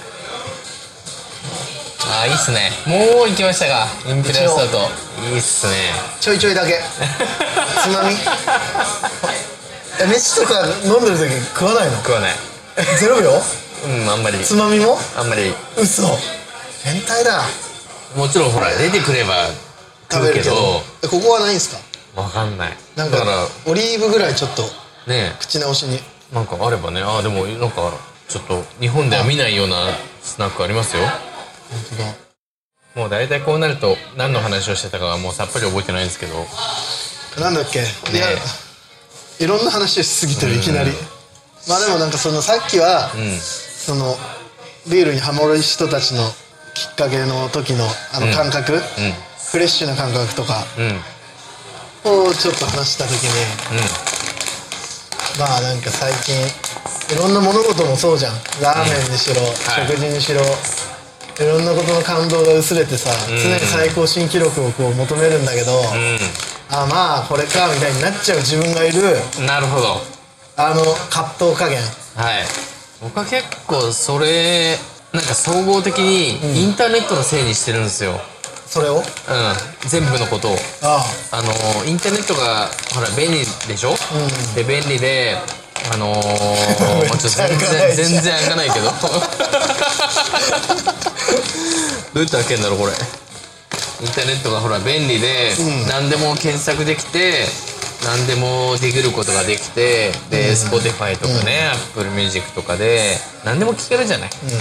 ああいいっすね。もう行きましたかインペリアルスタート。いいっすね。 ちょいちょいだけつまみえ飯とか飲んでる時食わないの？ 食わない。 ゼロびょううんあんまり。 つまみもあんまり。 嘘変態だ。 もちろんほら出てくれば食うけどここはないんすか？ わかんない。 なんかだからオリーブぐらいちょっとね口直しになんかあればね。ああでもなんかちょっと日本では見ないようなスナックありますよ。 本当だ。 もう大体こうなると何の話をしてたかはもうさっぱり覚えてないんですけど。 なんだっけ、ね、いやいろんな話しすぎてるいきなり。まあでもなんかそのさっきは、うん、そのビールにハマる人たちのきっかけの時のあの感覚、うんうん、フレッシュな感覚とかをちょっと話した時に、うん、まあなんか最近いろんな物事もそうじゃん。ラーメンにしろ、うん、食事にしろ、はい、いろんなことの感動が薄れてさ、うん、常に最高新記録をこう求めるんだけど、うん、あまあこれかみたいになっちゃう自分がいる。 なるほど。あの葛藤加減。 はい。僕は結構それなんか総合的にインターネットのせいにしてるんですよ、うん、 それを、うん、 全部のことを。あああのインターネットがほら便利でしょ、うん、で便利であのー、ちょっと全然全然開かないけどどうやって開けんだろうこれ。インターネットがほら便利で、うん、何でも検索できて何でもできることができてで、うん、Spotify とかね、うん、Apple Music とかで何でも聴けるじゃない、うん、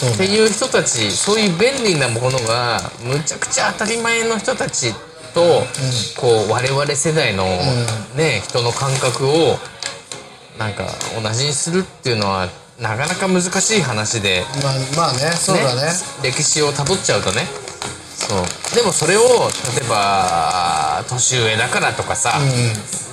っていう人たち、そういう便利なものがむちゃくちゃ当たり前の人たちと、うん、こう我々世代の、うんね、人の感覚をなんか同じにするっていうのはなかなか難しい話で、 まあ、まあねそうだね、ね歴史をたどっちゃうとね。そうでもそれを例えば年上だからとかさ、うん、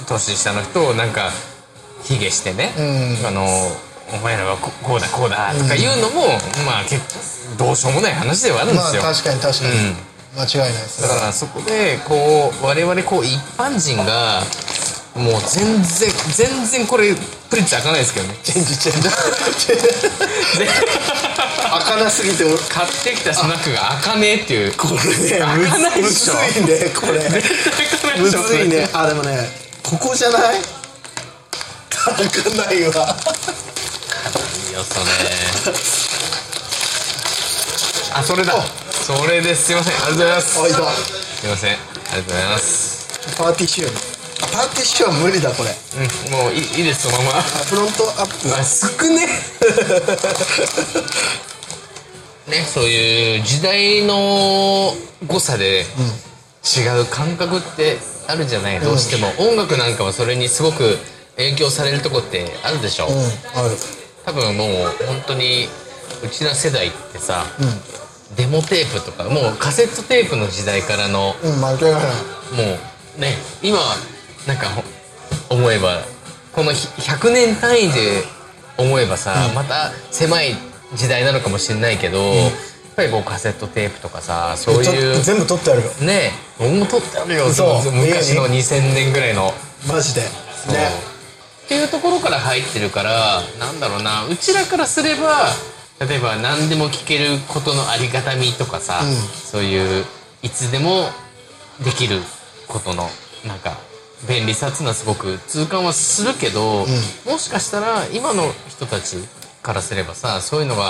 年下の人をなんか卑下してね、うん、あのお前らは こ, こうだこうだとか言うのも、うん、まあ結構どうしようもない話ではあるんですよ。 まあ確かに確かに、うん、間違いないです。 だからそこでこう我々こう一般人がもう全然全然これプリッツ開かないですけどね。 チェンジチェンジ開かなすぎて買ってきたスナックが開かねえっていう。 これね開かないでしょ。むずいねこれむずいね。あでもねここじゃない開かないわ。いいよそれあそれだそれです。すいませんありがとうございます。 あいたすいませんありがとうございます。 パーティーシューパーティーシューは無理だこれ。 うんもういいいいですそのまま。 フロントアップあ少ねねそういう時代の誤差で違う感覚ってあるじゃない、うん、どうしても音楽なんかはそれにすごく影響されるとこってあるでしょ、うん、ある。多分もう本当にうちの世代ってさ、うん、デモテープとかもうカセットテープの時代からの、 うん、間違いない。もうね今なんか思えばこのひゃくねん単位で思えばさ、うん、また狭い時代なのかもしれないけど、うん、やっぱりこうカセットテープとかさそういう全部撮ってあるよね。僕も撮ってあるよ昔のにせんねんぐらいのマジでねっていうところから入ってるからなんだろうなうちらからすれば例えば何でも聞けることのありがたみとかさ、うん、そういういつでもできることのなんか便利さっていうのはすごく痛感はするけど、うん、もしかしたら今の人たちからすればさそういうのが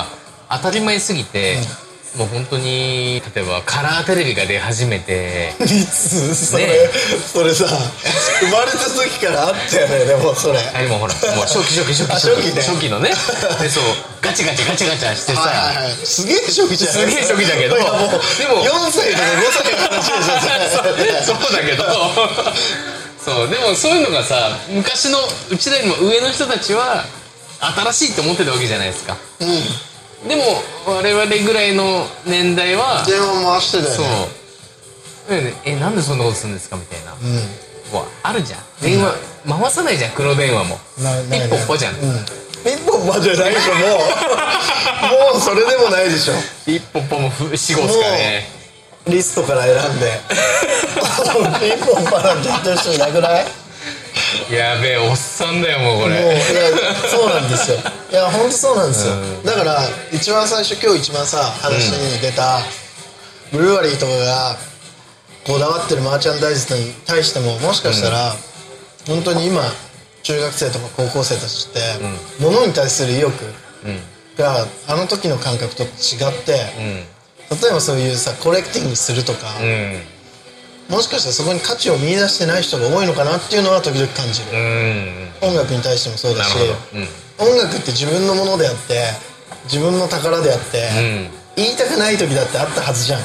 当たり前すぎて、うん、もう本当に例えばカラーテレビが出始めていつそれ、ね、それさ生まれた時からあったよね。でもそれあでもほらもう初期初期初期初期、ね、初期のねでそうガチガチガチガチしてさ、はいはいはい、 すげえ初期じゃん。 すげえ初期だけどでもよんさいとかごさいの話でしょそうそうだけどそうでもそういうのがさ昔のうちらよりも上の人たちは新しいって思ってたわけじゃないですか。うんでも我々ぐらいの年代は電話回してたよね。 そうえなんでそんなことするんですかみたいな、うん、わあるじゃん電話、うん、回さないじゃん黒電話もピッポッポじゃん、うん、 ピッポッポじゃないでしょもうもうそれでもないでしょ。 ピッポッポも死後っすかね。 リストから選んでピッポッポなんて言ってる人いなくない？ やべえおっさんだよもうこれ。もういやそうなんですよ。いや本当そうなんですよ、うん、だから一番最初今日一番さ話に出た、うん、ブルワリーとかがこだわってるマーチャンダイズに対してももしかしたら、うん、本当に今中学生とか高校生たちって、うん、物に対する意欲があの時の感覚と違って、うん、例えばそういうさコレクティングするとか、うんもしかしたらそこに価値を見出してない人が多いのかなっていうのは時々感じる。音楽に対してもそうだし、うん、音楽って自分のものであって自分の宝であって、うん、言いたくない時だってあったはずじゃん、うん、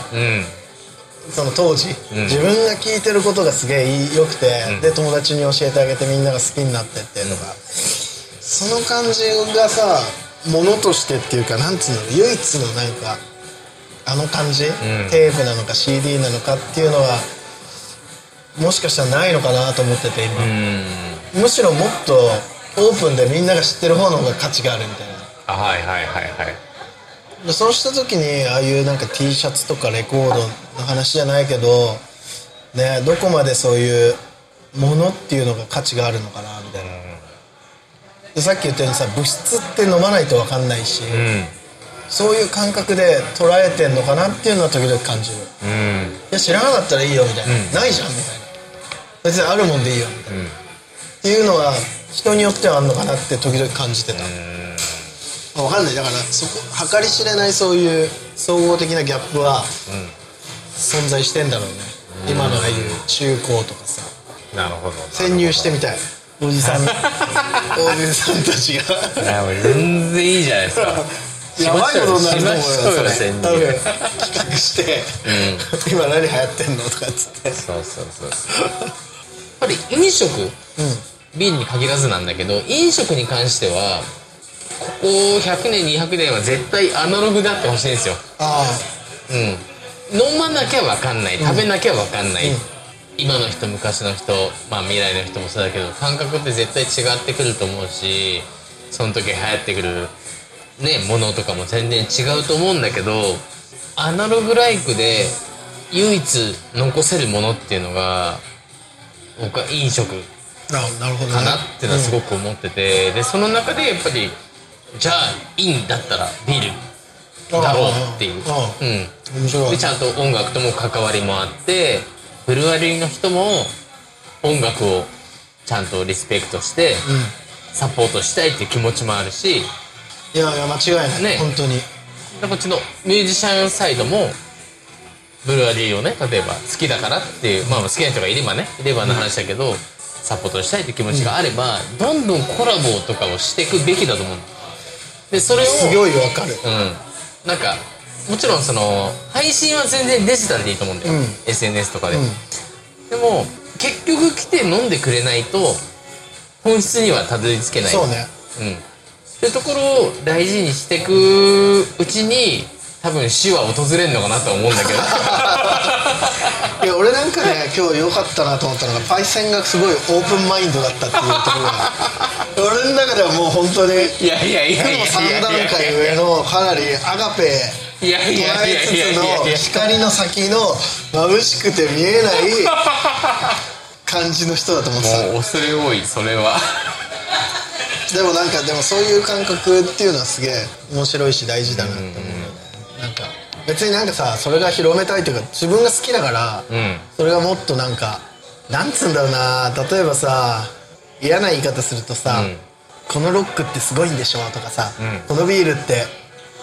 その当時、うん、自分が聴いてることがすげえ良くて、うん、で友達に教えてあげてみんなが好きになってっていうのが、うん、その感じがさものとしてっていうかなんつうの唯一のなんかあの感じ、うん、テープなのか シーディー なのかっていうのはもしかしたらないのかなと思ってて今むしろもっとオープンでみんなが知ってる方の方が価値があるみたいな。 あはいはいはいはいでそうした時にああいうなんか T シャツとかレコードの話じゃないけどねどこまでそういうものっていうのが価値があるのかなみたいな。でさっき言ったようにさ物質って飲まないと分かんないし、うん、そういう感覚で捉えてんのかなっていうのは時々感じる、うん、いや知らなかったらいいよみたいな、うん、ないじゃんみたいな別にあるもんでいいよみたいな、うん、っていうのは人によってはあるのかなって時々感じてた。分かんないだからそこ計り知れないそういう総合的なギャップは存在してんだろうね、うん、今のああいう中高とかさ。 なるほど潜入してみたいおじさんおじさんたちがいや全然いいじゃないですかやばいことになると思うよそれ潜入多分企画して、うん、今何流行ってんのとかっつってそうそうそうそうやっぱり飲食、うん、ビールに限らずなんだけど飲食に関してはここひゃくねんにひゃくねんは絶対アナログであってほしいんですよ。ああうん飲まなきゃ分かんない食べなきゃ分かんない、うん、今の人昔の人まあ未来の人もそうだけど感覚って絶対違ってくると思うしその時流行ってくるねものとかも全然違うと思うんだけどアナログライクで唯一残せるものっていうのが僕は飲食かなってのはすごく思ってて、でその中でやっぱりじゃあインだったらビールだろうっていう、うん、でちゃんと音楽とも関わりもあってブルワリーの人も音楽をちゃんとリスペクトしてサポートしたいっていう気持ちもあるし、 いやいや間違いない、ね、本当にこっちのミュージシャンサイドもブルワリーをね例えば好きだからっていう、まあ好きな人がいればねいればの話だけど、うん、サポートしたいって気持ちがあれば、うん、どんどんコラボとかをしていくべきだと思う。でそれをすごいわかる。 うんなんかもちろんその配信は全然デジタルでいいと思うんだよ、うん、エスエヌエス とかで、うん、でも結局来て飲んでくれないと本質にはたどり着けない。 そうねうんっていうところを大事にしていくうちに多分死は訪れるのかなと思うんだけどいや俺なんかね今日良かったなと思ったのがパイセンがすごいオープンマインドだったっていうところが俺の中ではもう本当にいやいやいやいやさん段階上のかなりアガペいやいやいやいやいや捉えつつの光の先の眩しくて見えない感じの人だと思ってた。 もう恐れ多いそれはでもなんかでもそういう感覚っていうのはすげえ面白いし大事だなって思うよね。なんか別になんかさそれが広めたいというか自分が好きだから、うん、それがもっとなんかなんつうんだろうな例えばさ嫌な言い方するとさ、うん、このロックってすごいんでしょとかさ、うん、このビールって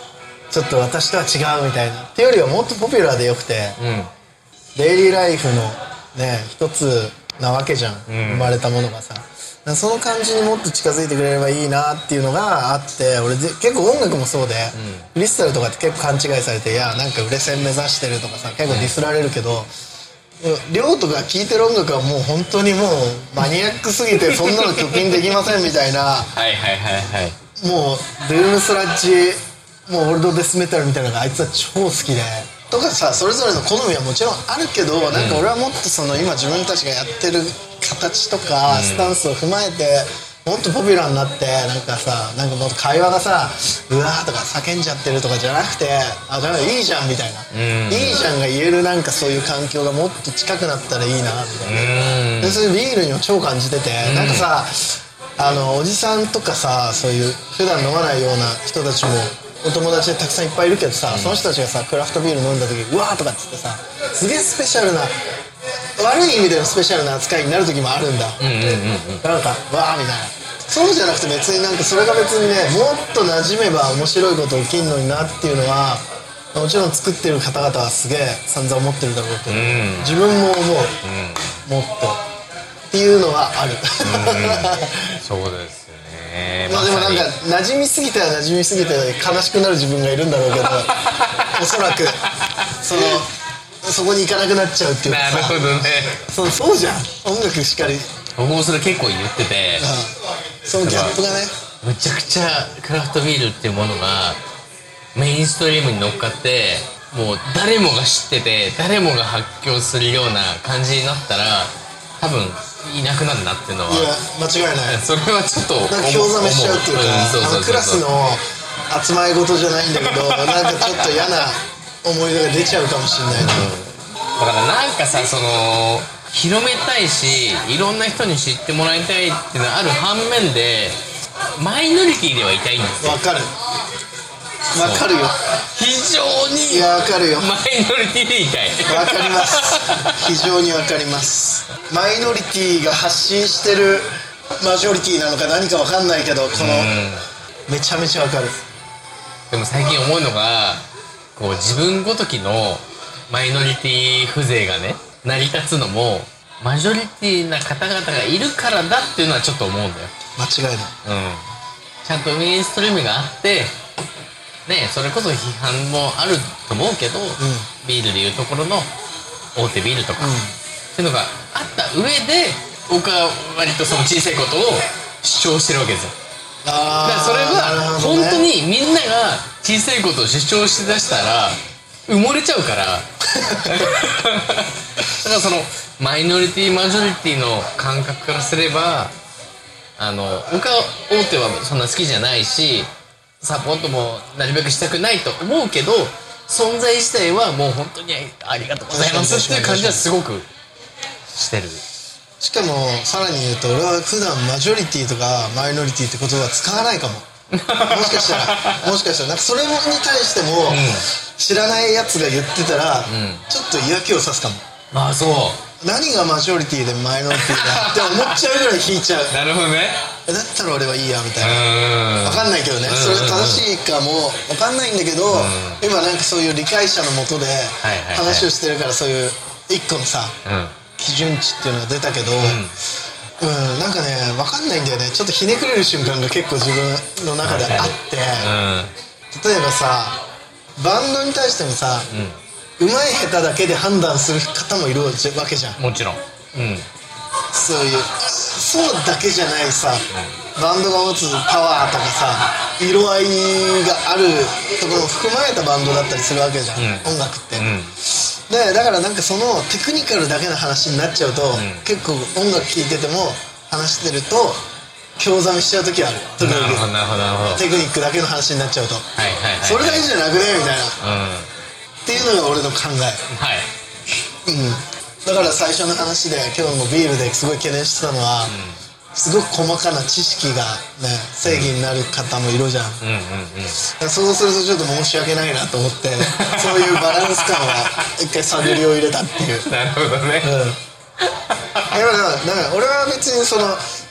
ちょっと私とは違うみたいなっていうよりはもっとポピュラーでよくて、 うん、 デイリーライフのね一つなわけじゃん、うん、生まれたものがさ、その感じにもっと近づいてくれればいいなっていうのがあって、俺結構音楽もそうで、うん、クリスタルとかって結構勘違いされて、いやなんか売れ線目指してるとかさ結構ディスられるけど、リョウとか聴いてる音楽はもう本当にもうマニアックすぎてそんなの曲にできませんみたいなはいはいはいはいもうドゥームスラッジもうオールドデスメタルみたいなのがあいつは超好きでとかさ、それぞれの好みはもちろんあるけど、うん、なんか俺はもっとその今自分たちがやってる形とかスタンスを踏まえて、うん、もっとポピュラーになってなんかさなんかもっと会話がさうわーとか叫んじゃってるとかじゃなくて、あだからいいじゃんみたいな、うん、いいじゃんが言えるなんかそういう環境がもっと近くなったらいいなみたいな、うん、でそれビールにも超感じてて、うん、なんかさあのおじさんとかさそういう普段飲まないような人たちもお友達でたくさんいっぱいいるけどさ、うん、その人たちがさクラフトビール飲んだ時うわーとかっつってさすげえスペシャルな悪い意味でのスペシャルな扱いになる時もあるんだ、うんうんうん、なんかわーみたいな、そうじゃなくて別になんかそれが別にねもっと馴染めば面白いこと起きんのになっていうのはもちろん作ってる方々はすげえ散々思ってるだろうけど、うん、自分も思う、うん、もっとっていうのはある、うん、 そうですね。 まあでもなんか馴染みすぎては馴染みすぎて悲しくなる自分がいるんだろうけどおそらくそのそこに行かなくなっちゃうっていうかさ、 なるほどね。 そうそうじゃん、音楽しっかり僕もそれ結構言ってて、 うん、そのギャップがねむちゃくちゃクラフトビールっていうものがメインストリームに乗っかってもう誰もが知ってて誰もが発狂するような感じになったら多分いなくなるなっていうのは、いや間違いない、 それはちょっとなんか興ざめしちゃうっていうか、あのクラスの集まり事じゃないんだけどなんかちょっと嫌な思い出が出ちゃうかもしれないな、うん、 だからなんかさその広めたいしいろんな人に知ってもらいたいっていうのがある反面でマイノリティではいたいんですよ。 わかるわかるよ、 非常にいやわかるよ、 マイノリティでいたいわかります非常にわかります。マイノリティが発信してるマジョリティなのか何かわかんないけどこのめちゃめちゃわかる。 でも最近思うのがこう自分ごときのマイノリティ風情がね成り立つのもマジョリティな方々がいるからだっていうのはちょっと思うんだよ。 間違いない、 うん、ちゃんとメインストリームがあってね、それこそ批判もあると思うけど、うん、ビールでいうところの大手ビールとか、うん、そういうのがあった上で僕は割とその小さいことを主張してるわけですよ。あだからそれは本当にみんなが小さいことを主張しだしたら埋もれちゃうからだからそのマイノリティマジョリティの感覚からすればあの僕は大手はそんな好きじゃないしサポートもなるべくしたくないと思うけど存在自体はもう本当にありがとうございますっていう感じはすごくしてる。 しかもさらに言うと俺は普段マジョリティとかマイノリティって言葉は使わないかももしかしたらもしかしたらなんかそれに対しても、うん、知らないやつが言ってたら、うん、ちょっと嫌気をさすかも。 ああそう何がマジョリティでマイノリティだって思っちゃうぐらい引いちゃうなるほどね。 だったら俺はいいやみたいな、分かんないけどね、それ正しいかも分かんないんだけど、今なんかそういう理解者のもとで話をしてるからそういう一個のさ、うん、基準値っていうのが出たけど、うん、うん、なんかね分かんないんだよね。ちょっとひねくれる瞬間が結構自分の中であって、うん、例えばさバンドに対してもさ、うん、上手い下手だけで判断する方もいるわけじゃん。 もちろん、うん、 そういうそうだけじゃないさ、うん、バンドが持つパワーとかさ色合いがあるところを含まれたバンドだったりするわけじゃん、うん、音楽って、うん、でだからなんかそのテクニカルだけの話になっちゃうと、うん、結構音楽聴いてても話してると興ざめしちゃう時ある。特にテクニックだけの話になっちゃうと、はいはいはいはい、それだけじゃなくねみたいな、うん、っていうのが俺の考え、はい、うん、だから最初の話で今日もビールですごい懸念してたのは、うん、すごく細かな知識がね正義になる方もいるじゃん、うんうんうん、そうするとちょっと申し訳ないなと思ってそういうバランス感は一回探りを入れたっていうなるほどね、うん、だからなんか俺は別にその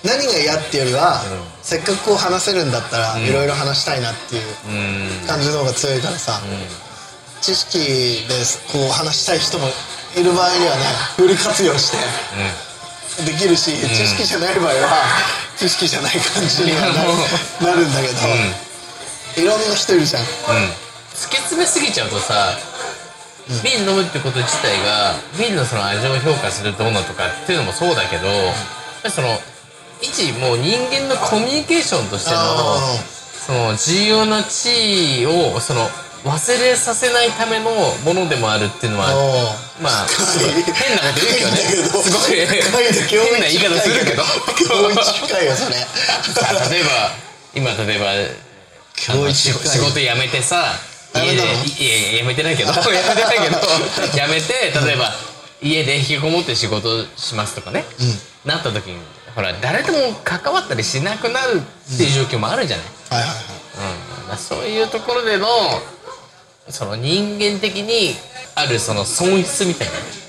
何が嫌っていうよりは、うん、せっかくこう話せるんだったらいろいろ話したいなっていう感じの方が強いからさ、うん、知識でこう話したい人もいる場合にはねフル活用してできるし、うん、知識じゃない場合は知識じゃない感じには な, なるんだけど、うん、いろんな人いるじゃん、うん、 突き詰めすぎちゃうとさ、うん、ビール飲むってこと自体がビールのその味を評価するどうのとかっていうのもそうだけど、うん、やっぱりその一もう人間のコミュニケーションとしてのその重要な地位をその忘れさせないためのものでもあるっていうのはまあ変なこと言うけどねすごい変な言い方するけど今日一深いよそれ例えば今例えば今日一深い仕事辞めてさ家でいや辞めてないけど辞めてないけど辞めて例えば家で引きこもって仕事しますとかね、うん、なった時にほら誰とも関わったりしなくなるっていう状況もあるじゃない、うん、はいはいはい、うん、そういうところでのその人間的にあるその損失みたいな、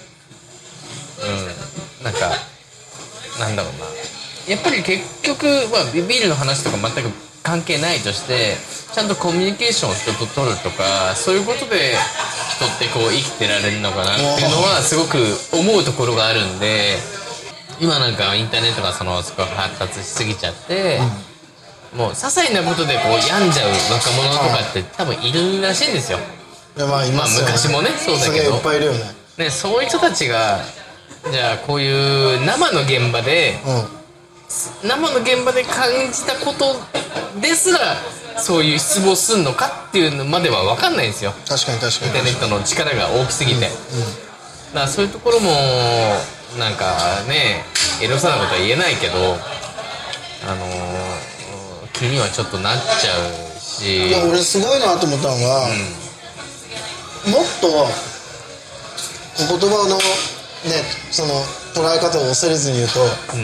うん、なんかなんだろうなやっぱり結局、まあ、ビールの話とか全く関係ないとしてちゃんとコミュニケーションを人と取るとかそういうことで人ってこう生きてられるのかなっていうのはすごく思うところがあるんで今なんかインターネットがそのすごい発達しすぎちゃって、うん、もう些細なことでこう病んじゃう若者とかって多分いるらしいんですよ。 いやまあいますよね。 まあ昔もねそうだけどいっぱいいるよね。 ねそういう人たちがじゃあこういう生の現場で、うん、生の現場で感じたことですらそういう失望するのかっていうのまでは分かんないんですよ。 確かに確かに。 インターネットの力が大きすぎて、うんうん、だからそういうところもなんかね偉そうなことは言えないけどあのー、気にはちょっとなっちゃうし。 いや俺すごいなと思ったのが、うん、もっと言葉のねその捉え方を恐れずに言うと、うん、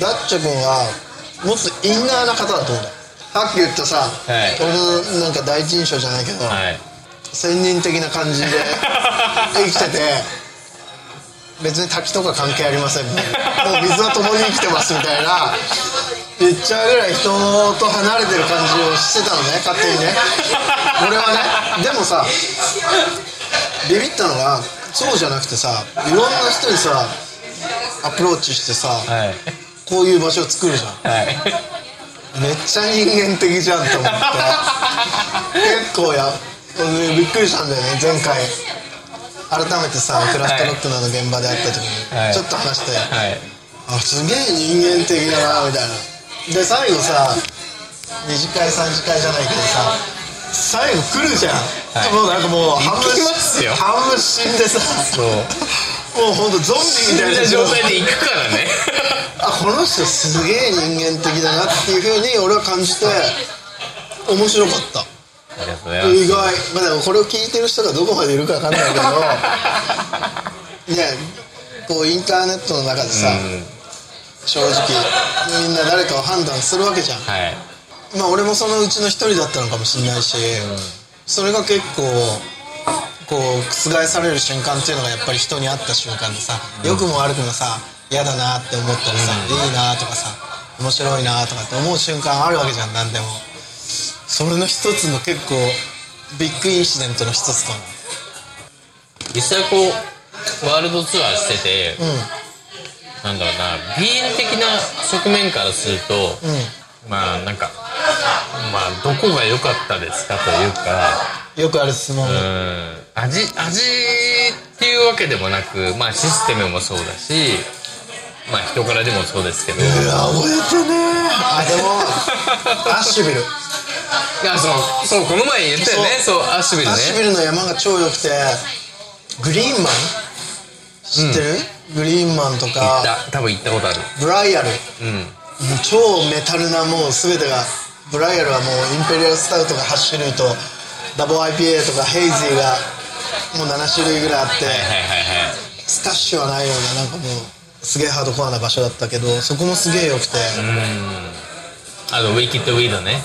ダッチョ君はもっとインナーな方だと思うんだ。さっき言ったさ、はい、俺のなんか第一印象じゃないけど、はい、仙人的な感じで生きてて別に滝とか関係ありませんみたいなもう水は共に生きてますみたいな言っちゃうぐらい人と離れてる感じをしてたのね勝手にね俺はね。でもさビビったのがそうじゃなくてさいろんな人にさアプローチしてさ、はい、こういう場所を作るじゃん、はい、めっちゃ人間的じゃんと思って結構やびっくりしたんだよね前回改めてさクラフトロックナーの現場で会った時にちょっと話して、はい、あすげえ人間的だなみたいなで最後さに次会さん次会じゃないけどさ最後来るじゃん、はい、もうなんかもう半分半分死んでさそうもうほんとゾンビみたいな状態で行くからねあこの人すげえ人間的だなっていう風に俺は感じて面白かった。意外、まあ、でもこれを聞いてる人がどこまでいるか分かんないけどねこうインターネットの中でさ、うん、正直みんな誰かを判断するわけじゃん、はい、まあ俺もそのうちの一人だったのかもしれないし、うん、それが結構こう覆される瞬間っていうのがやっぱり人に会った瞬間でさ、うん、良くも悪くもさ嫌だなって思ったりさ、うん、いいなとかさ面白いなとかって思う瞬間あるわけじゃん何でも。それの一つの結構ビッグインシデントの一つかな。 実際こうワールドツアーしてて、うん、なんだろうなビール的な側面からすると、うん、まあなんかまあどこが良かったですかというかよくある質問。 うん味味っていうわけでもなくまあシステムもそうだしまあ人からでもそうですけど。 いや覚えてねあでもアッシュビルいやそうそうこの前言ったよねそうアッシュビルね。 アッシュビルの山が超良くてグリーンマン知ってる、うん、グリーンマンとか行った多分行ったことあるブライアル、うん、超メタルなもう全てがブライアルはもうインペリアルスタウトがはち種類とダボ アイピーエー とかヘイジーがもうなな種類ぐらいあって、はいはいはいはい、スカッシュはないようななんかもうすげえハードコアな場所だったけどそこもすげえ良くてうんあのウィキッドウィードね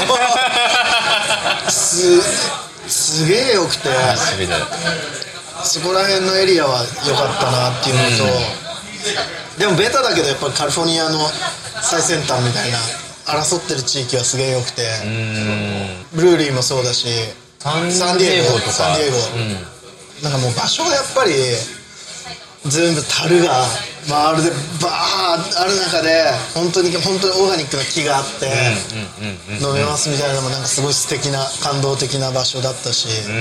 す, すげえよくてそこら辺のエリアは良かったなっていうのと、うん、でもベタだけどやっぱりカリフォルニアの最先端みたいな争ってる地域はすげえ良くて、 うーんブルーリーもそうだし、 サンディエゴとかサンディエゴ、うん、なんかもう場所がやっぱり全部樽がまるでバーある中で本当に本当にオーガニックな木があって飲めますみたいなのもなんかすごい素敵な感動的な場所だったし、うん、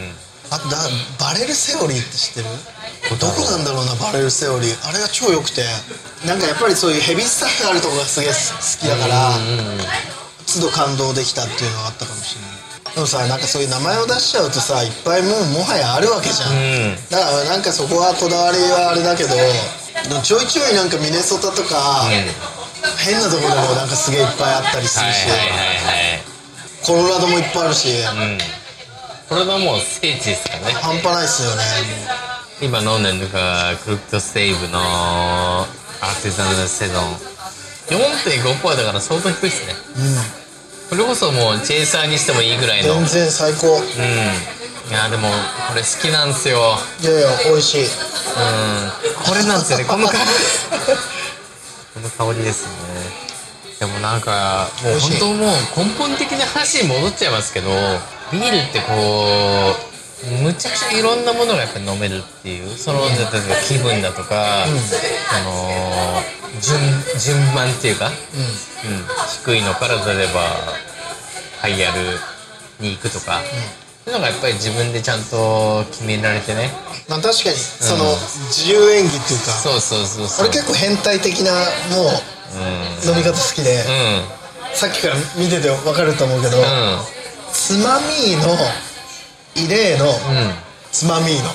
あとだバレルセオリーって知ってる？どこなんだろうな、バレルセオリー、あれが超良くて、なんかやっぱりそういうヘビースタッフがあるところがすげえ好きだから、都度感動できたっていうのがあったかもしれない。でもさ、なんかそういう名前を出しちゃうとさ、いっぱいもうもはやあるわけじゃん、うん、だからなんかそこはこだわりはあれだけど、ちょいちょいなんかミネソタとか、うん、変なところもなんかすげえいっぱいあったりするし、コロラドもいっぱいあるし、うん、 コロラドはもう聖地ですからね。 半端ないっすよね。 今飲んでるのがクルクトステイブのアーティザンルセゾン よんてんごパーセント だから相当低いっすね、うんそれこそもうチェイサーにしてもいいぐらいの。 全然最高。うん。 いやでもこれ好きなんですよ。 いやいや美味しい。うん。 これなんですよね。この香り。この香りですね。でもなんかもう本当もう根本的な話に戻っちゃいますけど、ビールってこうむちゃくちゃいろんなものがやっぱり飲めるっていう、その例えば気分だとか、うん、あのー。順, 順番っていうか、うんうん、低いのから例えばハイアルに行くとか、うん、そういうのがやっぱり自分でちゃんと決められてね。 まあ確かにその、うん、自由演技っていうか、 そうそうそうそう、 俺結構変態的なもう、うん、飲み方好きで、うん、さっきから見てて分かると思うけど、うん、つまみの異例の、うん、つまみの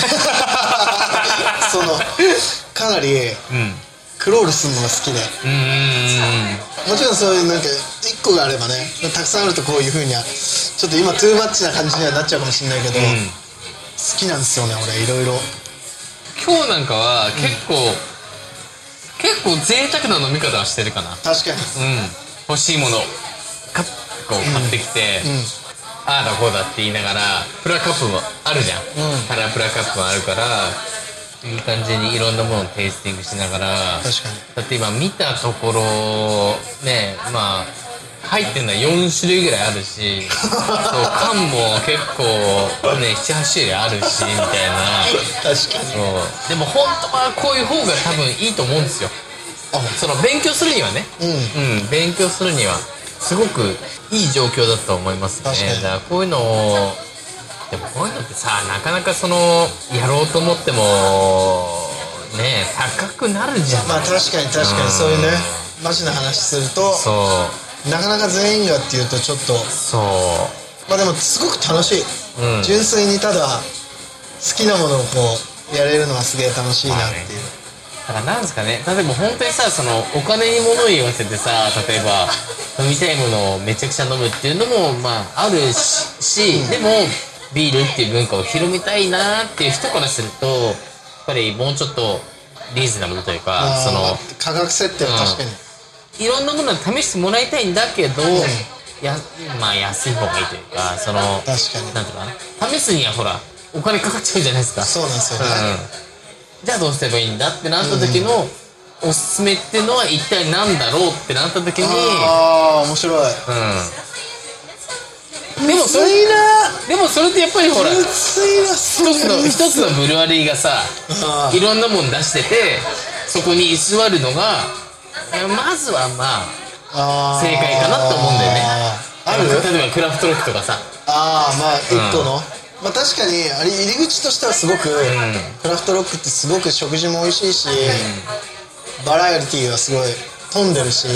そのかなり、うんクロールするのが好きで、うーん、もちろんそういうなんかいっこがあればね、たくさんあるとこういう風にはちょっと今トゥーマッチな感じにはなっちゃうかもしれないけど、うん、好きなんですよね俺いろいろ。 今日なんかは結構、うん、結構贅沢な飲み方はしてるかな。 確かに、 うん、欲しいものカッこう買ってきて、うんうん、ああだこうだって言いながらプラカップもあるじゃん、うん、カラープラカップもあるからいい感じにいろんなものをテイスティングしながら。 確かに。 だって今見たところね、まあ入ってるのはよん種類ぐらいあるしそう缶も結構ねななはち種類あるしみたいな。 確かに。 そうでも本当はこういう方が多分いいと思うんですよ。その勉強するにはね、うん、うん、勉強するにはすごくいい状況だと思いますね。だからこういうのをでもこういうのってさ、なかなかそのやろうと思ってもね高くなるじゃん。 まあ確かに確かに、そういうねマジな話するとそうなかなか全員がっていうとちょっとそうまあでもすごく楽しい、うん、純粋にただ好きなものをこうやれるのはすげえ楽しいなっていう、 まあね、だからなんですかね、例えば本当にさそのお金に物を言わせてさ、例えば飲みたいものをめちゃくちゃ飲むっていうのもまああるし、うん、でもビールっていう文化を広めたいなっていう人からするとやっぱりもうちょっとリーズナブルというか、その価格設定は確かに、 うん、いろんなものを試してもらいたいんだけど、うん、やまあ安い方がいいというか、その確かになんていうかな、試すにはほらお金かかっちゃうじゃないですか。 そうなんですよね、 うん、じゃあどうすればいいんだってなった時の、うん、おすすめっていうのは一体なんだろうってなった時に、 ああ面白い、うんでもそれでもそれってやっぱりほら一つの一つのブルワリーがさいろんなもん出しててそこに居座るのがまずはまあ正解かなと思うんだよね。 ある？ 例えばクラフトロックとかさ、 ああまあ一個の、うん、まあ確かにあれ入り口としてはすごく、うん、クラフトロックってすごく食事も美味しいし、うん、バラエティーはすごい飛んでるし、うん、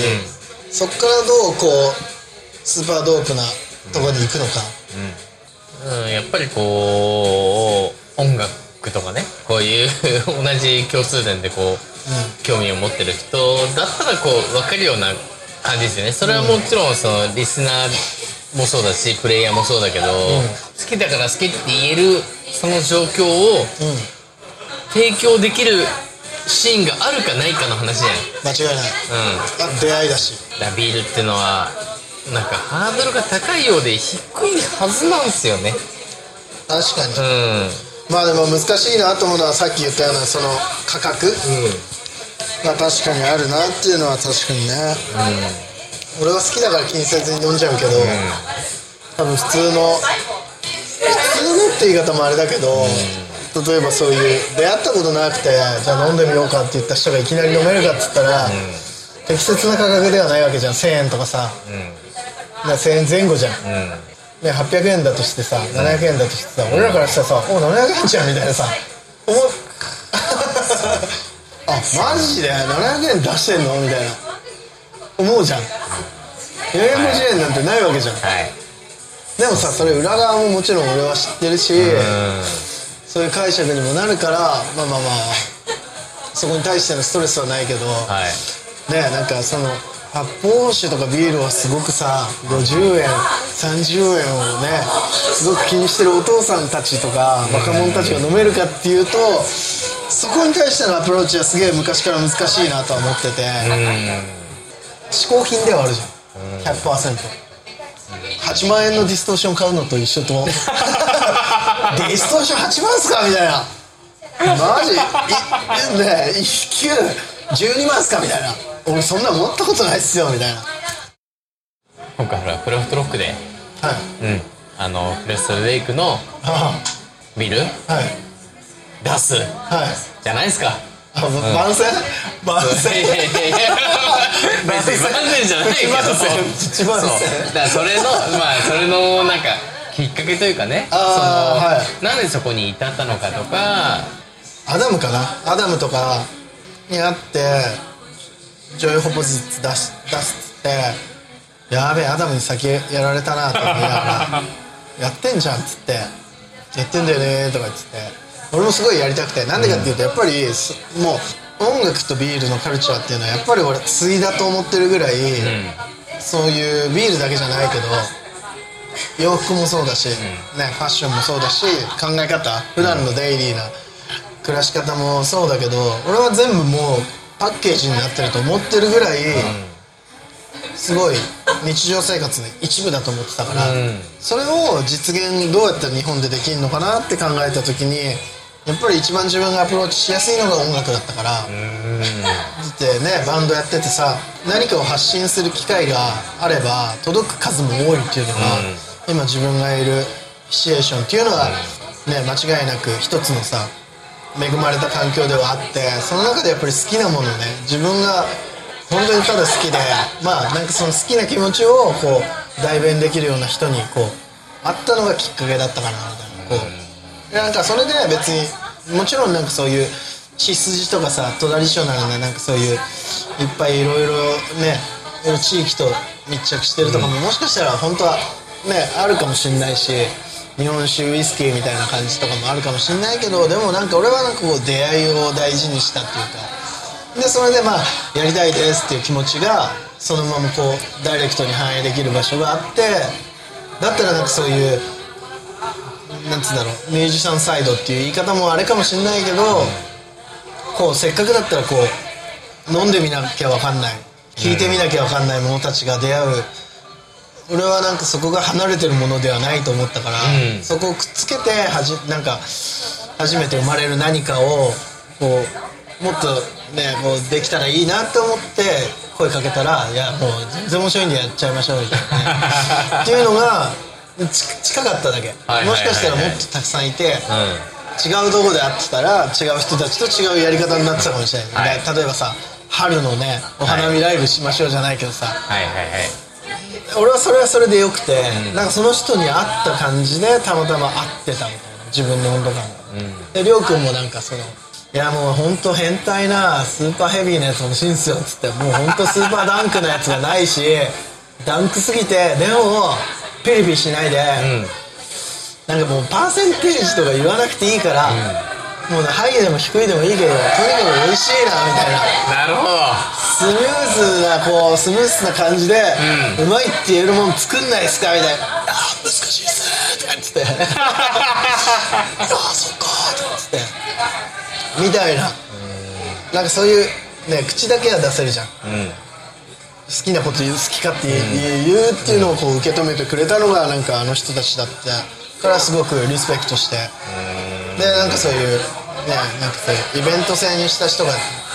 そっからどうこうスーパードープなとこに行くのか、 うんうん、やっぱりこう音楽とかねこういう同じ共通点でこう、うん、興味を持ってる人だったらこう分かるような感じですよね。それはもちろんそのリスナーもそうだしプレイヤーもそうだけど、うん、好きだから好きって言えるその状況を、うん、提供できるシーンがあるかないかの話じゃん。 間違いない、うん、出会いだしだビールっていうのはなんかハードルが高いようで低いはずなんですよね。 確かに、うん、まあでも難しいなと思うのはさっき言ったようなその価格、うん、 まあ確かにあるなっていうのは確かにね、うん、俺は好きだから気にせずに飲んじゃうけど、うん、多分普通の普通のって言い方もあれだけど、うん、例えばそういう出会ったことなくてじゃあ飲んでみようかって言った人がいきなり飲めるかっつったら、うん、適切な価格ではないわけじゃん。せんえんとかさ、うん、だせんえんぜん後じゃん、うんね、はっぴゃくえんだとしてさななひゃくえんだとしてさ、うん、俺らからしたらさおななひゃくえんじゃんみたいなさ思っあマジでななひゃくえん出してんのみたいな思うじゃん。よんひゃくごじゅうえんなんてないわけじゃん、はい、でもさそれ裏側ももちろん俺は知ってるし、うん、そういう解釈にもなるからまあまあまあそこに対してのストレスはないけど、はい、ねなんかその発泡酒とかビールはすごくさごじゅうえんさんじゅうえんをねすごく気にしてるお父さんたちとか若者たちが飲めるかっていうとそこに対してのアプローチはすげえ昔から難しいなとは思ってて、嗜好品ではあるじゃん ひゃくパーセント。はちまんえんのディストーション買うのと一緒とディストーションはちまんっすかみたいなマジいねいっきゅうじゅうにまんっすかみたいな俺そんな持ったことないっすよみたいな。 今回ほらクラフトロックで、はい、うん、あのクレストルレイクのビール、はい、出す、はい、じゃないですか。 あ、うん、番宣番宣いやいやいや別に番宣じゃないけど一番宣だからそれのまあそれのなんかきっかけというかね、あその、はい、なんでそこに至ったのかとかアダムかなアダムとかに会ってジョイホポジッツ出す出すってやべえアダムに先やられたなと思いながらやってんじゃんっつってやってんだよねとか言って俺もすごいやりたくてなんでかっていうとやっぱりもう音楽とビールのカルチャーっていうのはやっぱり俺対だと思ってるぐらい、うん、そういうビールだけじゃないけど洋服もそうだし、うんね、ファッションもそうだし考え方普段のデイリーな暮らし方もそうだけど俺は全部もうパッケージになってると思ってるぐらい、うん、すごい日常生活の一部だと思ってたから、うん、それを実現どうやったら日本でできるのかなって考えた時にやっぱり一番自分がアプローチしやすいのが音楽だったから、うん、でねバンドやっててさ何かを発信する機会があれば届く数も多いっていうのが、うん、今自分がいるシチュエーションっていうのは、ね、間違いなく一つのさ恵まれた環境ではあってその中でやっぱり好きなものね自分が本当にただ好きでまあなんかその好きな気持ちをこう代弁できるような人にこう会ったのがきっかけだったかなみたいなこうなんかそれで別にもちろんなんかそういう血筋とかさトラディショナルななんかそういういっぱいいろいろね地域と密着してるとかももしかしたら本当はねあるかもしれないし日本酒ウイスキーみたいな感じとかもあるかもしれないけどでもなんか俺はなんかこう出会いを大事にしたっていうかでそれでまあやりたいですっていう気持ちがそのままこうダイレクトに反映できる場所があってだったらなんかそういうなんつうんだろうミュージシャンサイドっていう言い方もあれかもしれないけどこうせっかくだったらこう飲んでみなきゃ分かんない聞いてみなきゃ分かんない者たちが出会う俺はなんかそこが離れてるものではないと思ったから、うん、そこをくっつけてはじなんか初めて生まれる何かをこうもっとねこうできたらいいなって思って声かけたらいやもう全然面白いんでやっちゃいましょうみたいなねっていうのが近かっただけ、はいはいはいはい、もしかしたらもっとたくさんいて、うん、違うとこで会ってたら違う人たちと違うやり方になってたかもしれない、はい、例えばさ春のねお花見ライブしましょうじゃないけどさ、はいはいはいはい俺はそれはそれでよくて、うん、なんかその人に会った感じでたまたま会ってたみたいな自分の温度感が、うん、でりょうくんもなんかそのいやもうほんと変態なスーパーヘビーなやつ欲しいんすよっつってもうほんとスーパーダンクなやつがないしダンクすぎてでもピリピリしないで、うん、なんかもうパーセンテージとか言わなくていいから、うん、もうねハイでも低いでもいいけどとにかく美味しいなみたいななるほどスムーズなこうスムースな感じで、うん、うまいって言えるもん作んないっすかみたいなあ難しいっすとか言ってあそっかとか言ってみたいななんかそういうね口だけは出せるじゃん、うん、好きなこと言う好きかって言う、うん、言うっていうのをこう受け止めてくれたのがなんかあの人たちだったからすごくリスペクトしてでなんかそういうねなんかそういうイベント制にした人が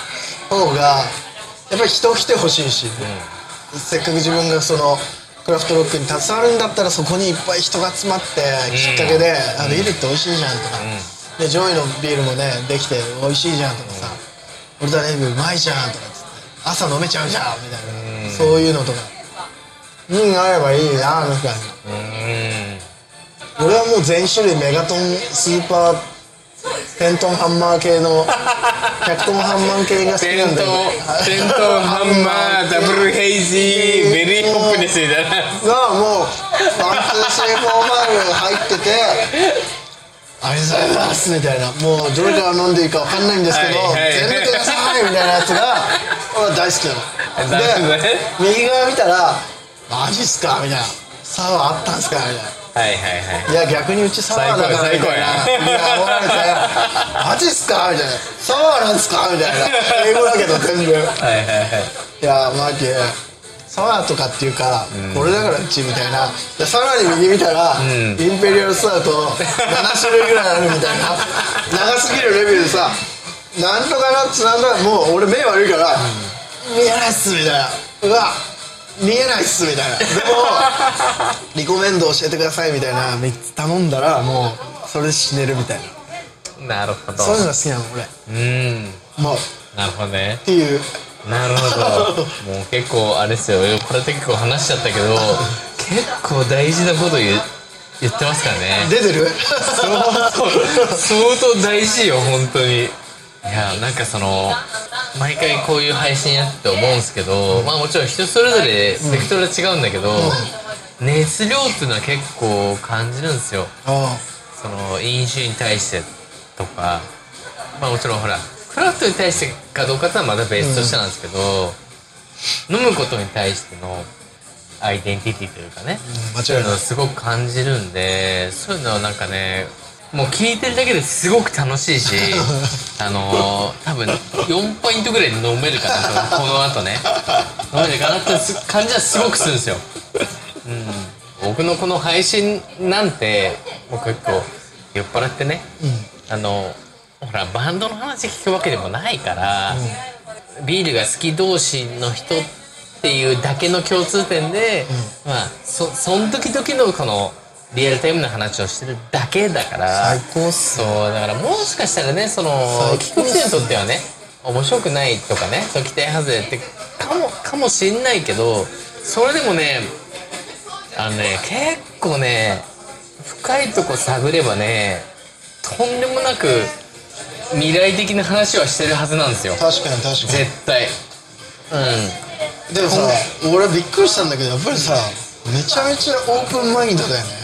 方がやっぱり人来てほしいし、うん、せっかく自分がそのクラフトロックに携わるんだったらそこにいっぱい人が集まってきっかけで、うん、あビールって美味しいじゃんとか、うん、で上位のビールもねできて美味しいじゃんとかさ、うん、俺とレビューうまいじゃんとかつって朝飲めちゃうじゃんみたいな、うん、そういうのとかうんあればいいなみたいな、うん、俺はもう全種類メガトンスーパーテントンハンマー系のひゃくトンハンマー系が好きなんだよ。 テントンハンマーダブルヘイジーベリーポップですみたいながもうワンツースリーフォーファイブ入っててありがとうございますみたいなもうどれから飲んでいいか分かんないんですけど、はいはい、全部くださいみたいなやつが俺は大好きなので右側見たらマジっすかみたいなサワーあったんすかみたいなはいはいはいいや逆にうちサワーだからみたいないや思われてマジっすかみたいなサワーなんすかみたいな英語だけど全部はいはいはいいやマジでサワーとかっていうか、うん、これだからうちみたいなさらに右見たら、うん、インペリアルスタウトなな種類ぐらいあるみたいな長すぎるレベルでさなんとかなっつなんだもう俺目悪いから、うん、見えないっすみたいなうわ見えないっすみたいなでもリコメンド教えてくださいみたいなみっつ頼んだらもうそれで死ねるみたいななるほどそういうのが好きなの俺うんもうなるほどねっていうなるほどもう結構あれですよこれって結構話しちゃったけど結構大事なこと言言ってますからね出てる相当相当大事よ本当にいやなんかその毎回こういう配信やって思うんですけど、うん、まあもちろん人それぞれベクトルは違うんだけど、うん、熱量っていうのは結構感じるんですよ、うん、その飲酒に対してとかまあもちろんほらクラフトに対してかどうかってのはまた別としてなんですけど、うん、飲むことに対してのアイデンティティというかね、うん、そういうのをすごく感じるんでそういうのはなんかねもう聞いてるだけですごく楽しいしあのー、多分よんポイントぐらいで飲めるかなとこの後ね飲めるかなって感じはすごくするんですよ、うん、僕のこの配信なんて僕結構酔っ払ってね、うん、あのほらバンドの話聞くわけでもないから、うん、ビールが好き同士の人っていうだけの共通点で、うん、まあそその時々のこのリアルタイムの話をしてるだけだから最高っす、 ね、そうだからもしかしたらねその聞く人にとってはね面白くないとかねそう期待外れってかもかもしんないけどそれでもねあのね結構ね深いとこ探ればねとんでもなく未来的な話はしてるはずなんですよ確かに確かに絶対うんでもさ俺びっくりしたんだけどやっぱりさめちゃめちゃオープンマインドだよね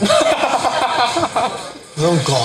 なんか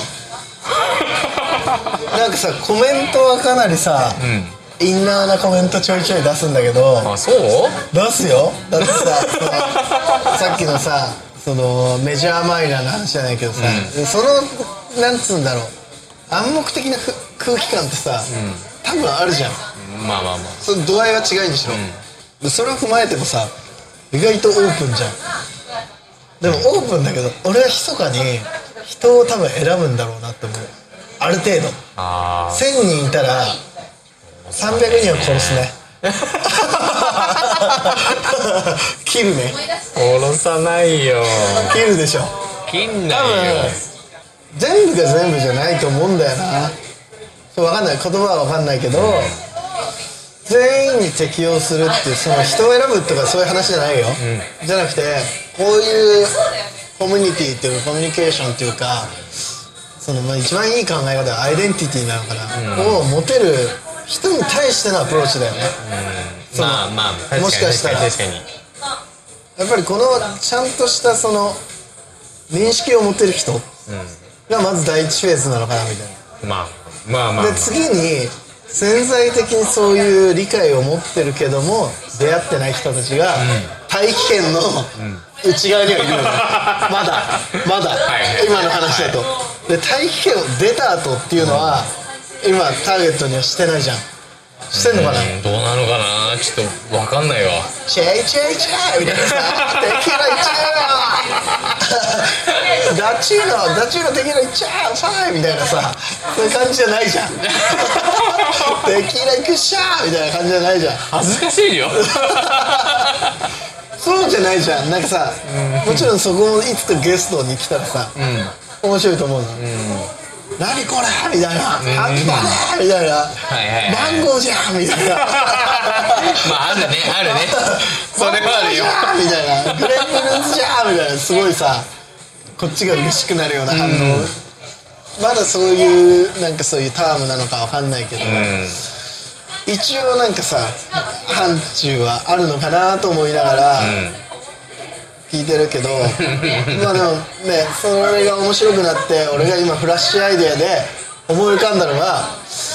なんかさコメントはかなりさ、うん、インナーなコメントちょいちょい出すんだけどあそう出すよだってささっきのさそのメジャーマイナーの話じゃないけどさ、うん、そのなんつうんだろう暗黙的な空気感ってさ、うん、多分あるじゃんまあまあまあその度合いは違いんでしょ、うん、それを踏まえてもさ意外とオープンじゃんでもオープンだけど俺は密かに人を多分選ぶんだろうなって思うある程度あせんにんいたらさんびゃくにんは殺すね切るね殺さないよ切るでしょ切んないよ全部が全部じゃないと思うんだよな分かんない言葉は分かんないけど、うん、全員に適用するっていうその人を選ぶとかそういう話じゃないよ、うん、じゃなくてこういうコミュニティっていうかコミュニケーションっていうかそのまあ一番いい考え方はアイデンティティなのかな、うん、を持てる人に対してのアプローチだよね、 うん、まあまあ確かにもしかしたら確かにやっぱりこのちゃんとしたその認識を持てる人がまず第一フェーズなのかなみたいな、 まあ、まあまあまあで次に潜在的にそういう理解を持ってるけども出会ってない人たちが、うん、大気圏の内側にはいるのね、うん、まだまだ、はい、今の話だと、はい、で大気圏を出た後っていうのは、うん、今ターゲットにはしてないじゃんしてんのかな、 うん、どうなのかなちょっと分かんないわチェイチェイチェイみたいなさテキーラいっちゃうよダチューノダチューノテキーラいっちゃうファイみたいなさ、そういう感じじゃないじゃんテキーラいくっしゃーみたいな感じじゃないじゃん。 恥ずかしいよそうじゃないじゃん。なんかさ、もちろんそこもいつかゲストに来たらさ、面白いと思うの。何これみたいな、半端ねえみたいな、マンゴーじゃんみたいなまああるねあるねそれはあるよみたいな、グレープフルーツじゃんみたいな、すごいさこっちが嬉しくなるような反応、まだそういうなんかそういうタームなのかわかんないけど、一応なんかさ範疇はあるのかなと思いながら聞いてるけどまあでもね、それが面白くなって俺が今フラッシュアイデアで思い浮かんだのが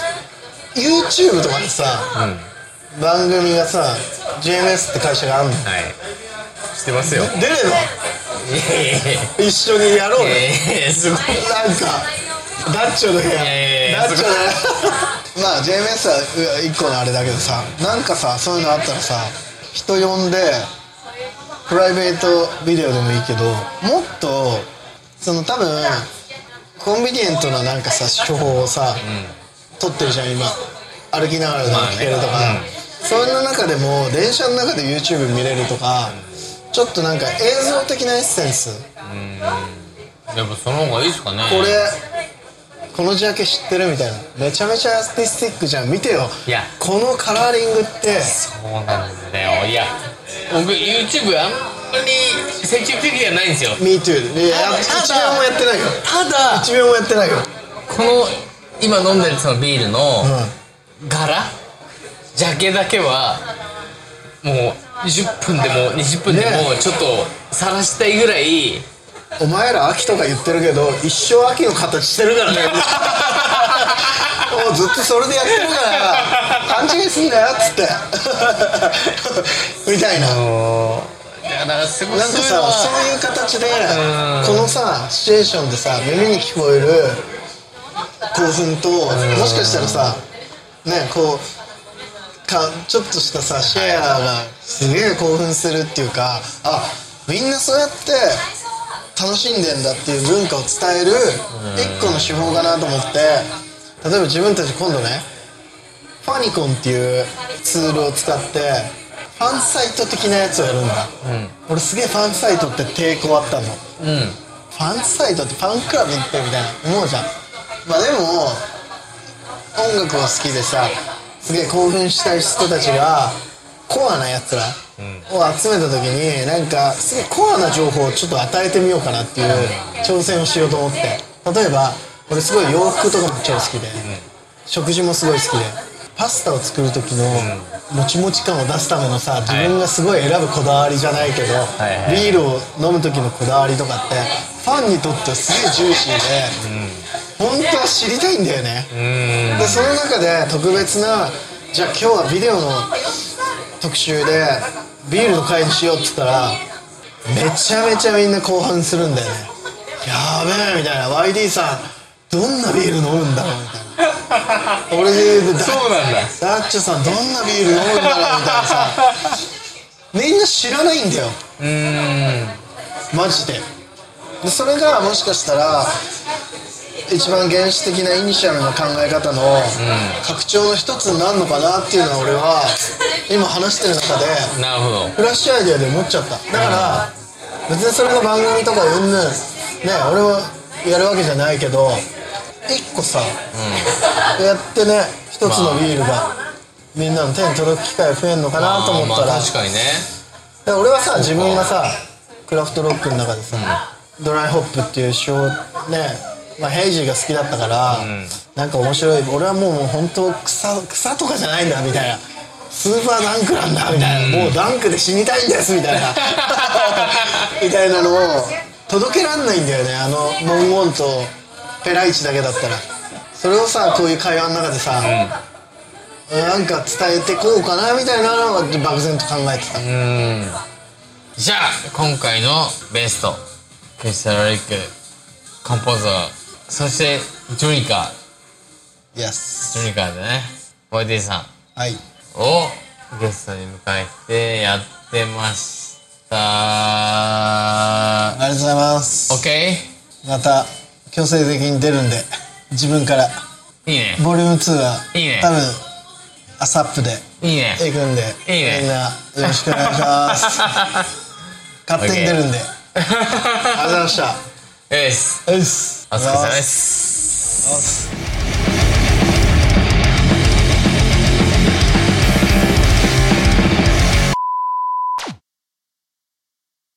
YouTube とかでさ、うん、番組がさ ジェイエムエス って会社があるの、はい、 知ってますよ。 出れば一緒にやろうね、 えー、すごいなんかダッチョの部屋、ダッチョの部屋まあ ジェイエムエス はいっこのあれだけどさ、なんかさそういうのあったらさ人呼んでプライベートビデオでもいいけど、もっとその多分コンビニエントななんかさ手法をさ、うん、撮ってるじゃん今歩きながらでも聞けるとか、まあね、うん、そんな中でも電車の中で YouTube 見れるとか、うん、ちょっとなんか映像的なエッセンス、 うん、やっぱその方がいいですかね。 これこのジャケ知ってるみたいな、めちゃめちゃアーティスティックじゃん、見てよ、いやこのカラーリングって。 そうなんだよ。いや僕 YouTube あんまり積極的じゃないんですよ。 Me too。 いやいちびょうもやってないよ。ただいちびょうもやってないよ。 この今飲んでるそのビールの柄、うん、ジャケだけはもうじゅっぷんでもにじゅっぷんでもちょっと晒したいぐらい、ね、 お前ら秋とか言ってるけど一生秋の形してるからねもうずっとそれでやってるから勘違いすんだよっつってみたいな。 だからすごいなんかさ、そういう形でこのさシチュエーションでさ耳に聞こえる興奮と、もしかしたらさねこうかちょっとしたさシェアがすげえ興奮するっていうか、あみんなそうやって楽しんでんだっていう文化を伝える一個の手法かなと思って、例えば自分たち今度ねファニコンっていうツールを使ってファンサイト的なやつをやるんだ、うん、俺すげえファンサイトって抵抗あったの、うん、ファンサイトってファンクラブ行ってみたいな思うじゃん。まあでも音楽を好きでさすげえ興奮したい人たちがコアなやつらを集めた時になんかすげえコアな情報をちょっと与えてみようかなっていう挑戦をしようと思って、例えば俺すごい洋服とかも超好きで、うん、食事もすごい好きで、パスタを作る時のもちもち感を出すためのさ自分がすごい選ぶこだわりじゃないけど、はいはい、ビールを飲む時のこだわりとかってファンにとってはすげえジューシーで、うん、本当は知りたいんだよね。でその中で特別なじゃあ今日はビデオの特集でビールの回にしようって言ったらめちゃめちゃみんな興奮するんだよね。やべえみたいな、 ワイディー さんどんなビール飲むんだろうみたいな俺でそうなんだ、 ダッチョさんどんなビール飲むんだろうみたいなさみんな知らないんだよ。うーんマジで。でそれがもしかしたら一番原始的なイニシャルな考え方の拡張の一つになるのかなっていうのは俺は今話してる中でなるほどフラッシュアイデアで思っちゃった。だから別にそれが番組とかうんぬんね俺はやるわけじゃないけど一個さ、うん、やってね一つのビールがみんなの手に届く機会が増えるのかなと思ったら、まあまあ確かにね。俺はさ自分がさクラフトロックの中でさ、うん、ドライホップっていうショーねまあ、ヘイジーが好きだったから、うん、なんか面白い俺はもうもう本当草草とかじゃないんだみたいな、スーパーダンクなんだみたいな、うん、もうダンクで死にたいんですみたいなみたいなのを届けらんないんだよね、あの文言とペライチだけだったら。それをさこういう会話の中でさ、うん、なんか伝えてこうかなみたいなのは漠然と考えてた。うん、 じゃあ今回のベストクリスタルリックコンポーザー、そしてジュニカー、 yes. ジュニカーでね ワイディー さん、 はい、 をゲストに迎えてやってました。 ありがとうございます。 OK。 また強制的に出るんで、自分からいいね。 ボリュームツーはいいね多分アサップでいいね。 行くんで、 いいねみんなよろしくお願いします勝手に出るんでありがとうございました。 えいっす。 うっすお疲れ様です。